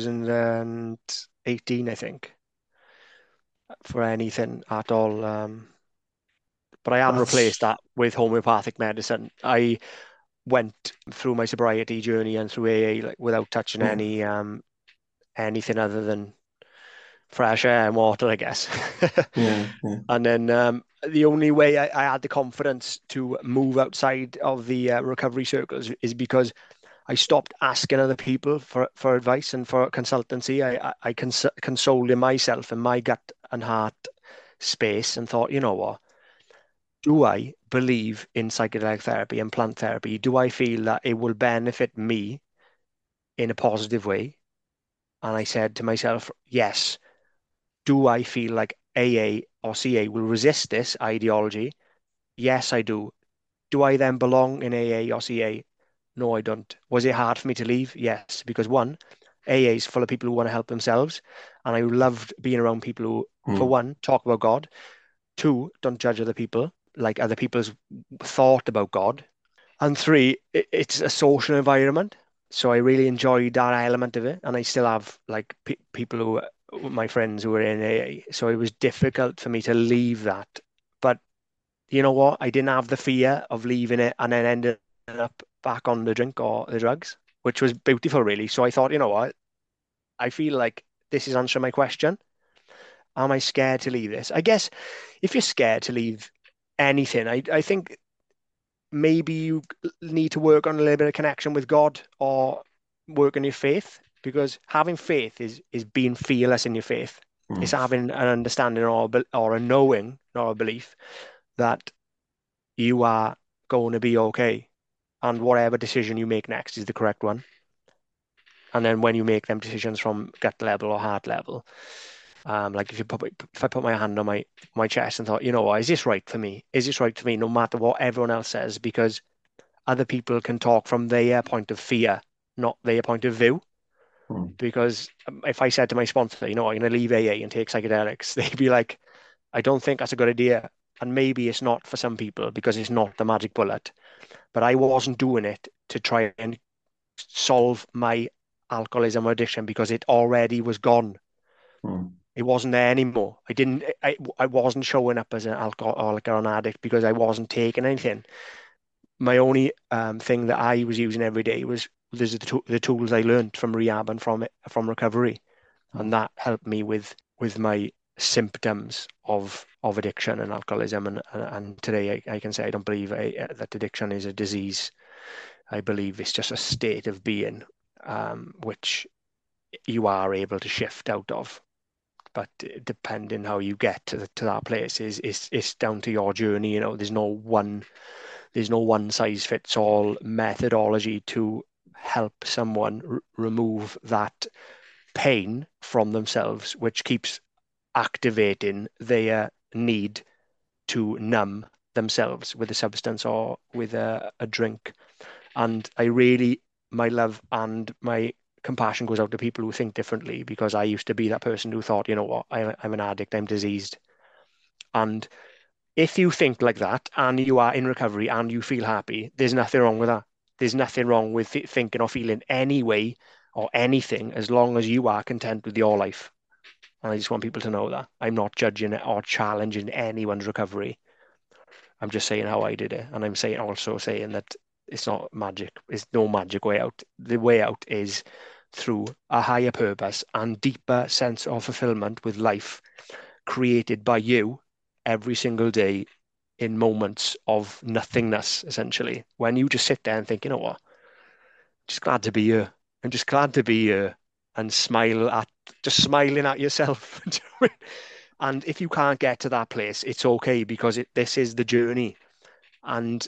2018, I think, for anything at all. But I am replaced that's that with homeopathic medicine. I went through my sobriety journey and through AA like without touching yeah, anything other than fresh air and water, I guess. yeah, yeah. And then the only way I had the confidence to move outside of the recovery circles is because I stopped asking other people for advice and for consultancy. I consoled in myself in my gut and heart space and thought, you know what? do I believe in psychedelic therapy and plant therapy? Do I feel that it will benefit me in a positive way? And I said to myself, yes. Do I feel like AA or CA will resist this ideology? Yes, I do. Do I then belong in AA or CA? No, I don't. Was it hard for me to leave? Yes, because one, AA is full of people who want to help themselves, and I loved being around people who, for Mm. one, talk about God. Two, don't judge other people, like other people's thought about God. And three, it's a social environment. So I really enjoyed that element of it. And I still have like people my friends who were in AA. So it was difficult for me to leave that. But you know what? I didn't have the fear of leaving it and then ended up back on the drink or the drugs, which was beautiful, really. So I thought, you know what? I feel like this is answering my question. Am I scared to leave this? I guess if you're scared to leave anything, I think maybe you need to work on a little bit of connection with God or work on your faith, because having faith is being fearless in your faith. It's Mm. having an understanding or a knowing, not a belief, that you are going to be okay, and whatever decision you make next is the correct one. And then when you make them decisions from gut level or heart level, like if I put my hand on my chest and thought, you know what, is this right for me? Is this right for me? No matter what everyone else says, because other people can talk from their point of fear, not their point of view. Mm. Because if I said to my sponsor, you know, I'm going to leave AA and take psychedelics, they'd be like, I don't think that's a good idea. And maybe it's not for some people because it's not the magic bullet. But I wasn't doing it to try and solve my alcoholism or addiction because it already was gone. Mm. It wasn't there anymore. I wasn't showing up as an alcoholic or an addict because I wasn't taking anything. My only thing that I was using every day was the tools I learned from rehab and from recovery, and Mm. that helped me with my symptoms of addiction and alcoholism. And today I can say I don't believe that addiction is a disease. I believe it's just a state of being, which you are able to shift out of. But depending how you get to that place is down to your journey. You know, there's no one size fits all methodology to help someone remove that pain from themselves, which keeps activating their need to numb themselves with a substance or with a drink. And my love and my compassion goes out to people who think differently, because I used to be that person who thought, you know what, I'm an addict, I'm diseased. And if you think like that and you are in recovery and you feel happy, there's nothing wrong with that. There's nothing wrong with thinking or feeling any way or anything, as long as you are content with your life. And I just want people to know that I'm not judging it or challenging anyone's recovery. I'm just saying how I did it. And I'm saying that it's not magic. It's no magic way out. The way out is through a higher purpose and deeper sense of fulfillment with life created by you every single day in moments of nothingness, essentially. When you just sit there and think, you know what, just glad to be here. I'm just glad to be here, and just smiling at yourself. And if you can't get to that place, it's okay, because this is the journey. And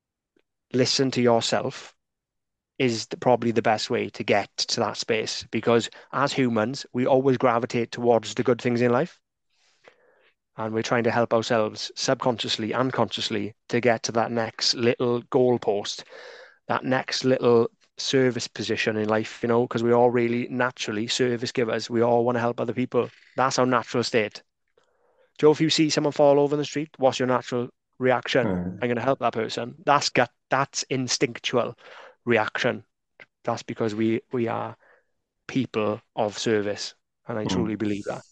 listen to yourself is probably the best way to get to that space, because as humans, we always gravitate towards the good things in life. And we're trying to help ourselves subconsciously and consciously to get to that next little goalpost, that next little service position in life, you know, because we all really naturally service givers. We all want to help other people. That's our natural state. Joe, if you see someone fall over in the street, what's your natural reaction? Mm. I'm going to help that person. That's gut. That's instinctual reaction. That's because we are people of service, and I truly Mm. believe that.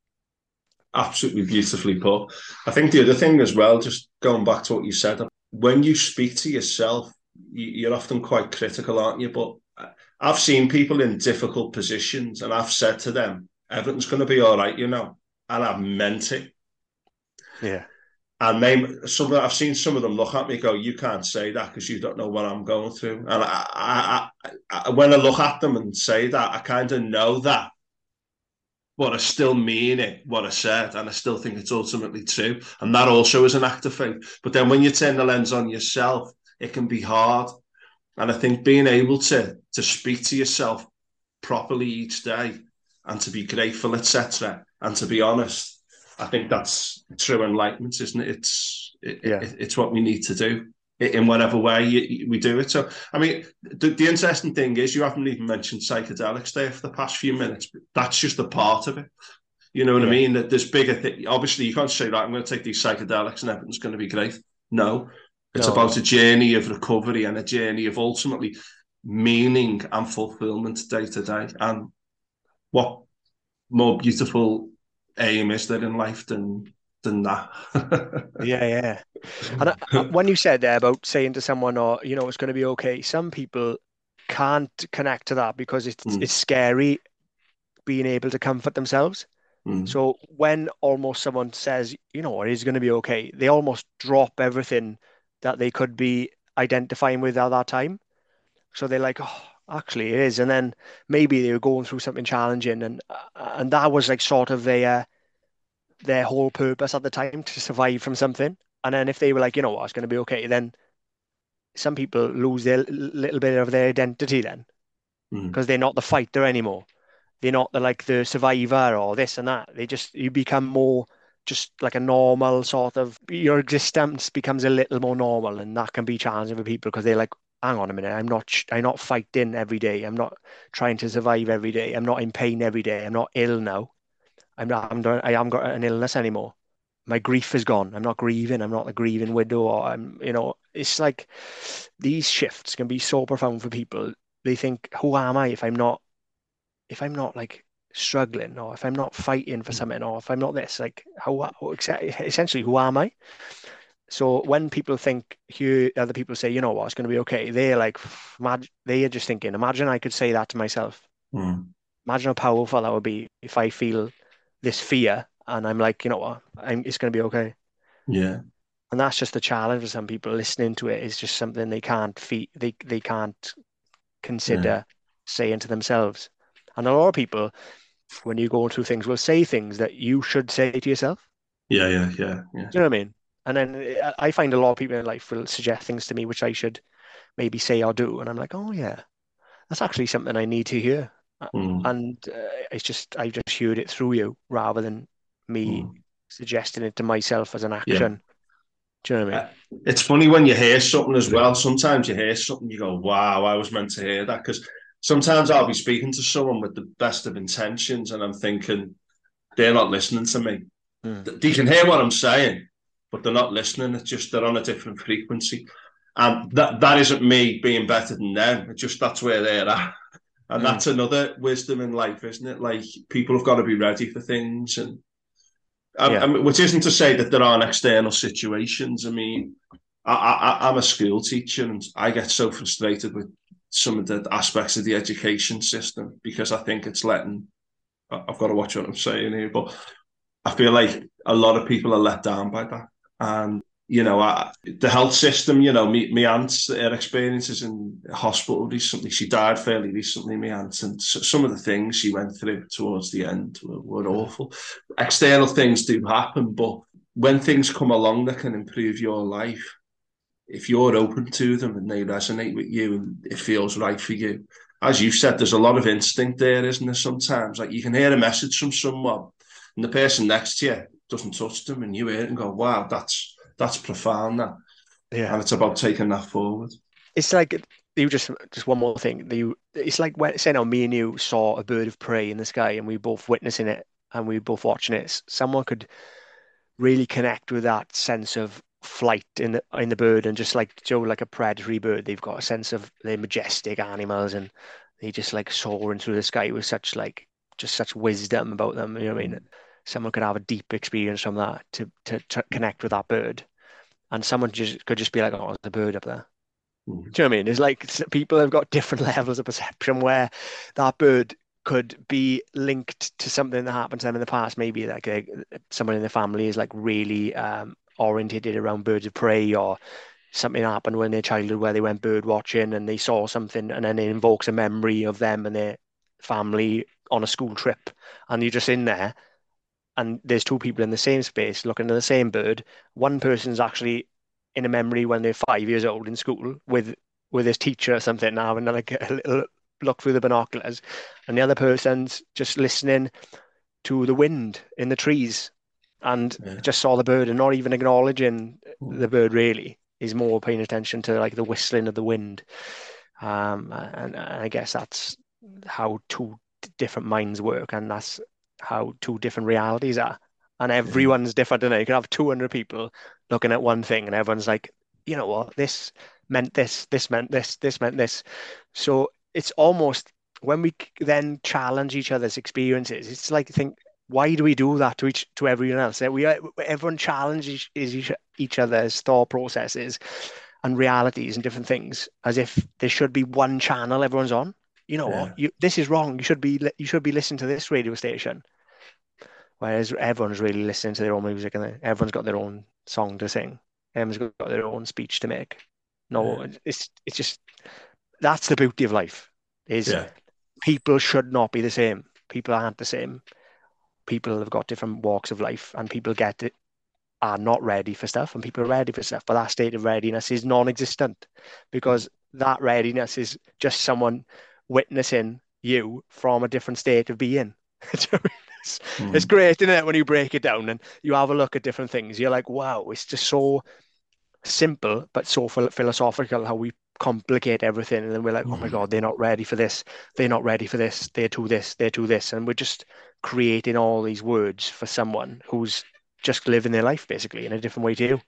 Absolutely beautifully put. I think the other thing as well, just going back to what you said, when you speak to yourself, you're often quite critical, aren't you? But I've seen people in difficult positions, and I've said to them, everything's going to be all right, you know, and I've meant it. Yeah. And I've seen some of them look at me and go, "You can't say that because you don't know what I'm going through." And when I look at them and say that, I kind of know that but I still mean it, what I said, and I still think it's ultimately true. And that also is an act of faith. But then when you turn the lens on yourself, it can be hard. And I think being able to speak to yourself properly each day and to be grateful, etc., and to be honest, I think that's true enlightenment, isn't it? It's what we need to do in whatever way we do it. So, I mean, the interesting thing is you haven't even mentioned psychedelics there for the past few minutes. But that's just a part of it. You know what I mean? That there's bigger things. Obviously, you can't say, right, I'm going to take these psychedelics and everything's going to be great. No, it's about a journey of recovery and a journey of ultimately meaning and fulfillment day to day. And what more beautiful aim is there in life than that? Yeah. And when you said there about saying to someone, or it's going to be okay, some people can't connect to that because it's scary being able to comfort themselves. So when almost someone says, it's going to be okay, they almost drop everything that they could be identifying with at that time. So they're like, oh, actually it is. And then maybe they were going through something challenging, and that was like sort of their whole purpose at the time, to survive from something. And then if they were like, it's going to be okay, then some people lose their little bit of their identity then, because they're not the fighter anymore. They're not the survivor or this and that. You become more just like a normal sort of, your existence becomes a little more normal, and that can be challenging for people because they're like, hang on a minute, I'm not fighting every day. I'm not trying to survive every day. I'm not in pain every day. I'm not ill now. I haven't got an illness anymore. My grief is gone. I'm not grieving. I'm not a grieving widow. Or it's like these shifts can be so profound for people. They think, who am I if I'm not like struggling, or if I'm not fighting for something, or if I'm not this, like essentially, who am I? So when people hear other people say, it's going to be okay, they're like, they are just thinking, imagine I could say that to myself. Imagine how powerful that would be if I feel this fear and I'm like, it's going to be okay. Yeah. And that's just the challenge for some people. Listening to it is just something they can't they can't consider saying to themselves. And a lot of people, when you go through things, will say things that you should say to yourself. Yeah. Do you know what I mean? And then I find a lot of people in life will suggest things to me which I should maybe say or do, and I'm like, oh yeah, that's actually something I need to hear. And I just heard it through you rather than me suggesting it to myself as an action. Do you know what I mean? It's funny when you hear something as well. Sometimes you hear something, you go, wow, I was meant to hear that. Because sometimes I'll be speaking to someone with the best of intentions and I'm thinking, they're not listening to me. They can hear what I'm saying, but they're not listening. It's just they're on a different frequency. And that isn't me being better than them. It's just that's where they're at. And that's another wisdom in life, isn't it? Like, people have got to be ready for things. And I mean, which isn't to say that there aren't external situations. I mean, I'm a school teacher and I get so frustrated with some of the aspects of the education system because I think it's I've got to watch what I'm saying here, but I feel like a lot of people are let down by that. And, the health system, my aunt's, her experiences in hospital recently, she died fairly recently, my aunt, and some of the things she went through towards the end were awful. External things do happen, but when things come along that can improve your life, if you're open to them and they resonate with you and it feels right for you, as you said, there's a lot of instinct there, isn't there? Sometimes, like, you can hear a message from someone and the person next to you doesn't touch them, and you hear it and go, wow, that's profound, that. Yeah. And it's about taking that forward. It's like you just one more thing. It's like when, say now, me and you saw a bird of prey in the sky and we both witnessing it and we both watching it. Someone could really connect with that sense of flight in the bird, and just like Joe, like a predatory bird, they've got a sense of they're majestic animals and they just like soaring through the sky with such wisdom about them. You know what I mean? Someone could have a deep experience from that to connect with that bird, and someone could just be like, oh, there's a bird up there. Do you know what I mean? It's like people have got different levels of perception where that bird could be linked to something that happened to them in the past. Maybe like someone in the family is like really orientated around birds of prey, or something happened when their childhood where they went bird watching and they saw something, and then it invokes a memory of them and their family on a school trip, and you're just in there, and there's two people in the same space looking at the same bird. One person's actually in a memory when they're 5 years old in school with his teacher or something now, and like a little look through the binoculars, and the other person's just listening to the wind in the trees and just saw the bird and not even acknowledging the bird really. Is more paying attention to like the whistling of the wind. And I guess that's how two different minds work, and that's how two different realities are. And everyone's different, and you can have 200 people looking at one thing, and everyone's like, you know what, this meant this meant this meant this. So it's almost when we then challenge each other's experiences, it's like think, why do we do that to everyone else? Everyone challenges each other's thought processes and realities and different things as if there should be one channel everyone's on. You know what? This is wrong. You should be listening to this radio station. Whereas everyone's really listening to their own music, and everyone's got their own song to sing. Everyone's got their own speech to make. No, it's just that's the beauty of life. People should not be the same. People aren't the same. People have got different walks of life, and people are not ready for stuff, and people are ready for stuff. But that state of readiness is non-existent, because that readiness is just someone witnessing you from a different state of being. It's great, isn't it, when you break it down and you have a look at different things. You're like, wow, it's just so simple but so philosophical how we complicate everything, and then we're like, oh my god, they're not ready for this, they're not ready for this, they're too this, and we're just creating all these words for someone who's just living their life basically in a different way too.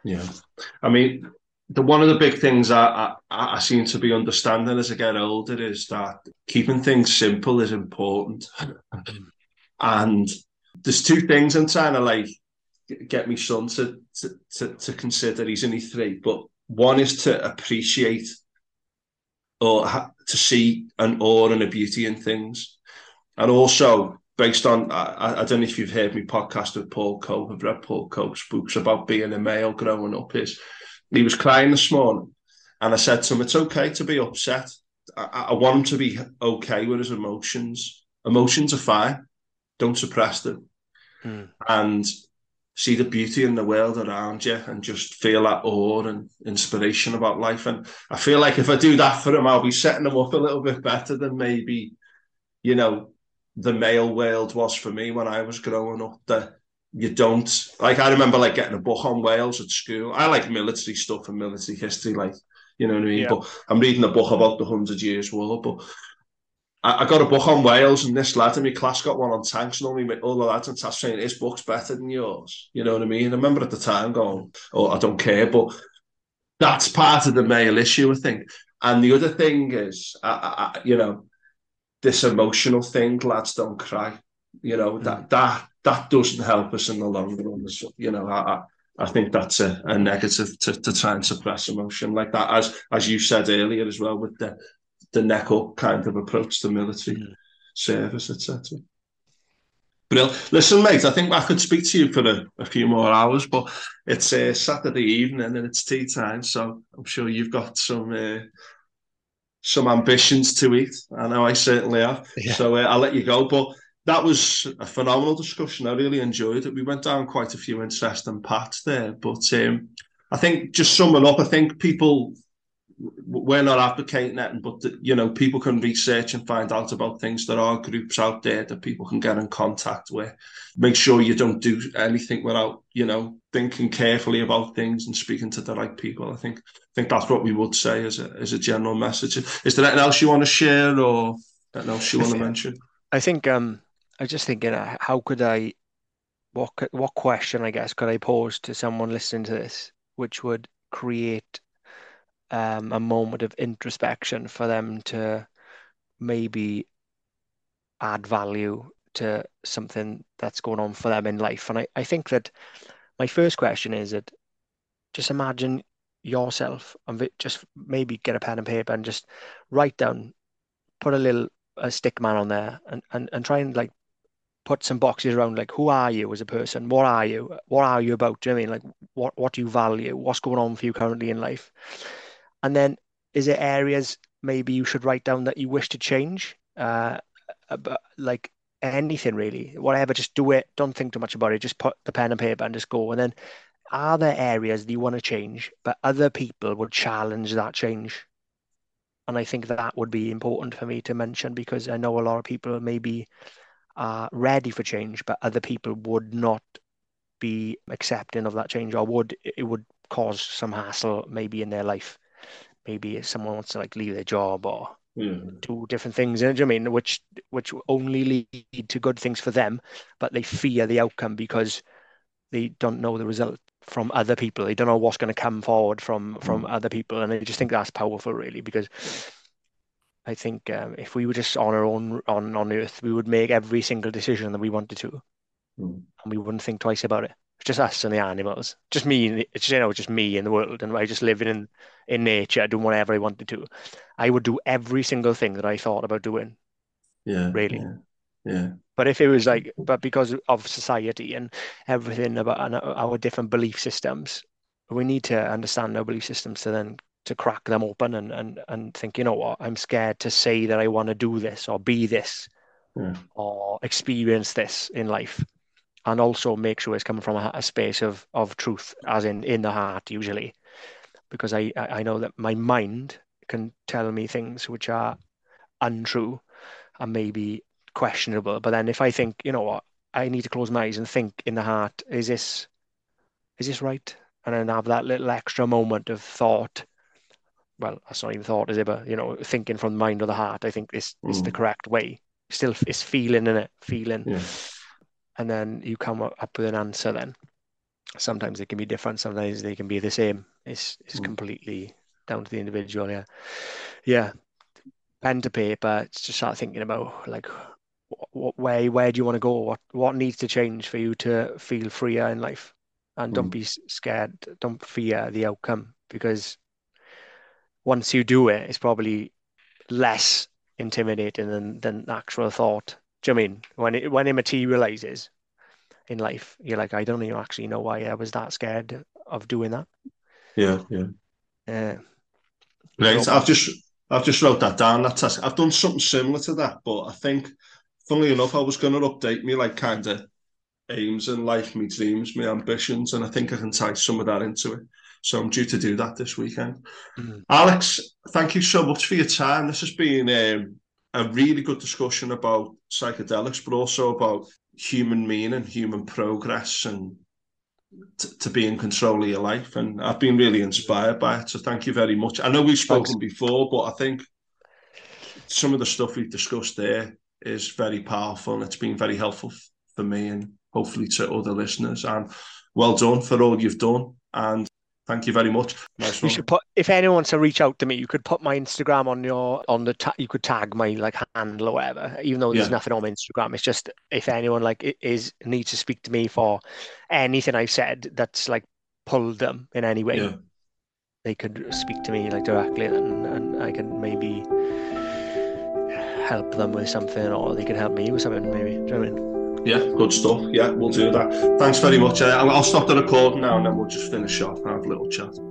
I mean, one of the big things I seem to be understanding as I get older is that keeping things simple is important. And there's two things I'm trying to like get my son to consider. He's only 3, but one is to appreciate or to see an awe and a beauty in things. And also based on, I don't know if you've heard me podcast with Paul Cope. I've read Paul Cope's books about being a male growing up. He was crying this morning, and I said to him, it's okay to be upset. I want him to be okay with his emotions. Emotions are fine. Don't suppress them. And see the beauty in the world around you, and just feel that awe and inspiration about life. And I feel like if I do that for him, I'll be setting him up a little bit better than maybe, you know, the male world was for me when I was growing up. That you don't, like, I remember like getting a book on Wales at school. I like military stuff and military history, like, you know what I mean? But I'm reading a book about the 100 Years' War, but I got a book on Wales, and this lad in my class got one on tanks, and all the lads in class saying his book's better than yours. You know what I mean? I remember at the time going, oh, I don't care, but that's part of the male issue, I think. And the other thing is, you know, this emotional thing, lads don't cry. You know, that doesn't help us in the long run. You know, I think that's a negative to try and suppress emotion like that, as you said earlier as well, with the neck up kind of approach to military service, etc. But listen, mate, I think I could speak to you for a few more hours, but it's Saturday evening and it's tea time, so I'm sure you've got some ambitions to eat. I know I certainly have. So I'll let you go. But that was a phenomenal discussion. I really enjoyed it. We went down quite a few interesting paths there. But I think, just summing up, I think we're not advocating that, but you know, people can research and find out about things. There are groups out there that people can get in contact with. Make sure you don't do anything without, you know, thinking carefully about things and speaking to the right people. I think that's what we would say as a general message. Is there anything else you want to share, or anything else you want to mention? I think I was just thinking, how could what question, I guess, could I pose to someone listening to this, which would create a moment of introspection for them to maybe add value to something that's going on for them in life. And I think that my first question is that just imagine yourself, and just maybe get a pen and paper and just write down, put a stick man on there, and try and like put some boxes around, like, who are you as a person? What are you? What are you about? Do you know what I mean? Like, what do you value? What's going on for you currently in life? And then, is there areas maybe you should write down that you wish to change? but like anything really, whatever, just do it. Don't think too much about it. Just put the pen and paper and just go. And then are there areas that you want to change, but other people would challenge that change? And I think that would be important for me to mention because I know a lot of people maybe are ready for change, but other people would not be accepting of that change, or it would cause some hassle maybe in their life. Maybe if someone wants to like leave their job or do different things, you know what I mean? Which only lead to good things for them, but they fear the outcome because they don't know the result from other people. They don't know what's going to come forward from other people, and I just think that's powerful, really, because I think if we were just on our own on Earth, we would make every single decision that we wanted to, and we wouldn't think twice about it. It's just us and the animals, just me. It's just me in the world, and I just living in nature, doing whatever I wanted to. I would do every single thing that I thought about doing. Yeah, really. Yeah. But if it was like, but because of society and everything about our different belief systems, we need to understand our belief systems to crack them open and think, you know what, I'm scared to say that I want to do this or be this or experience this in life. And also make sure it's coming from a space of truth, as in the heart, usually. Because I know that my mind can tell me things which are untrue and maybe questionable. But then if I think, you know what, I need to close my eyes and think in the heart, is this right? And then have that little extra moment of thought. Well, that's not even thought, is it? But, thinking from the mind or the heart, I think this is the correct way. Still, it's feeling, in it, feeling. Yeah. And then you come up with an answer then. Sometimes they can be different. Sometimes they can be the same. It's completely down to the individual, yeah. Yeah. Pen to paper, just start thinking about, like, where do you want to go? What needs to change for you to feel freer in life? And don't be scared. Don't fear the outcome, because once you do it, it's probably less intimidating than actual thought. Do you know what I mean? When it materializes in life, you're like, I don't even actually know why I was that scared of doing that. Yeah. Right. So, I've just wrote that down. That task. I've done something similar to that, but I think, funnily enough, I was going to update me like kind of aims in life, my dreams, my ambitions, and I think I can tie some of that into it. So I'm due to do that this weekend. Alex, thank you so much for your time. This has been a really good discussion about psychedelics, but also about human meaning, human progress, and to be in control of your life. And I've been really inspired by it. So thank you very much. I know we've spoken before, but I think some of the stuff we've discussed there is very powerful, and it's been very helpful for me and hopefully to other listeners. And well done for all you've done. And thank you very much. Nice one. You should put, if anyone wants to reach out to me, you could put my Instagram you could tag my like handle or whatever, even though there's nothing on my Instagram. It's just, if anyone needs to speak to me for anything I've said that's like pulled them in any way, they could speak to me like directly, and I can maybe help them with something, or they can help me with something, maybe. Do you know what I mean? Yeah, good stuff. Yeah, we'll do that. Thanks very much. I'll stop the recording now, and then we'll just finish off and have a little chat.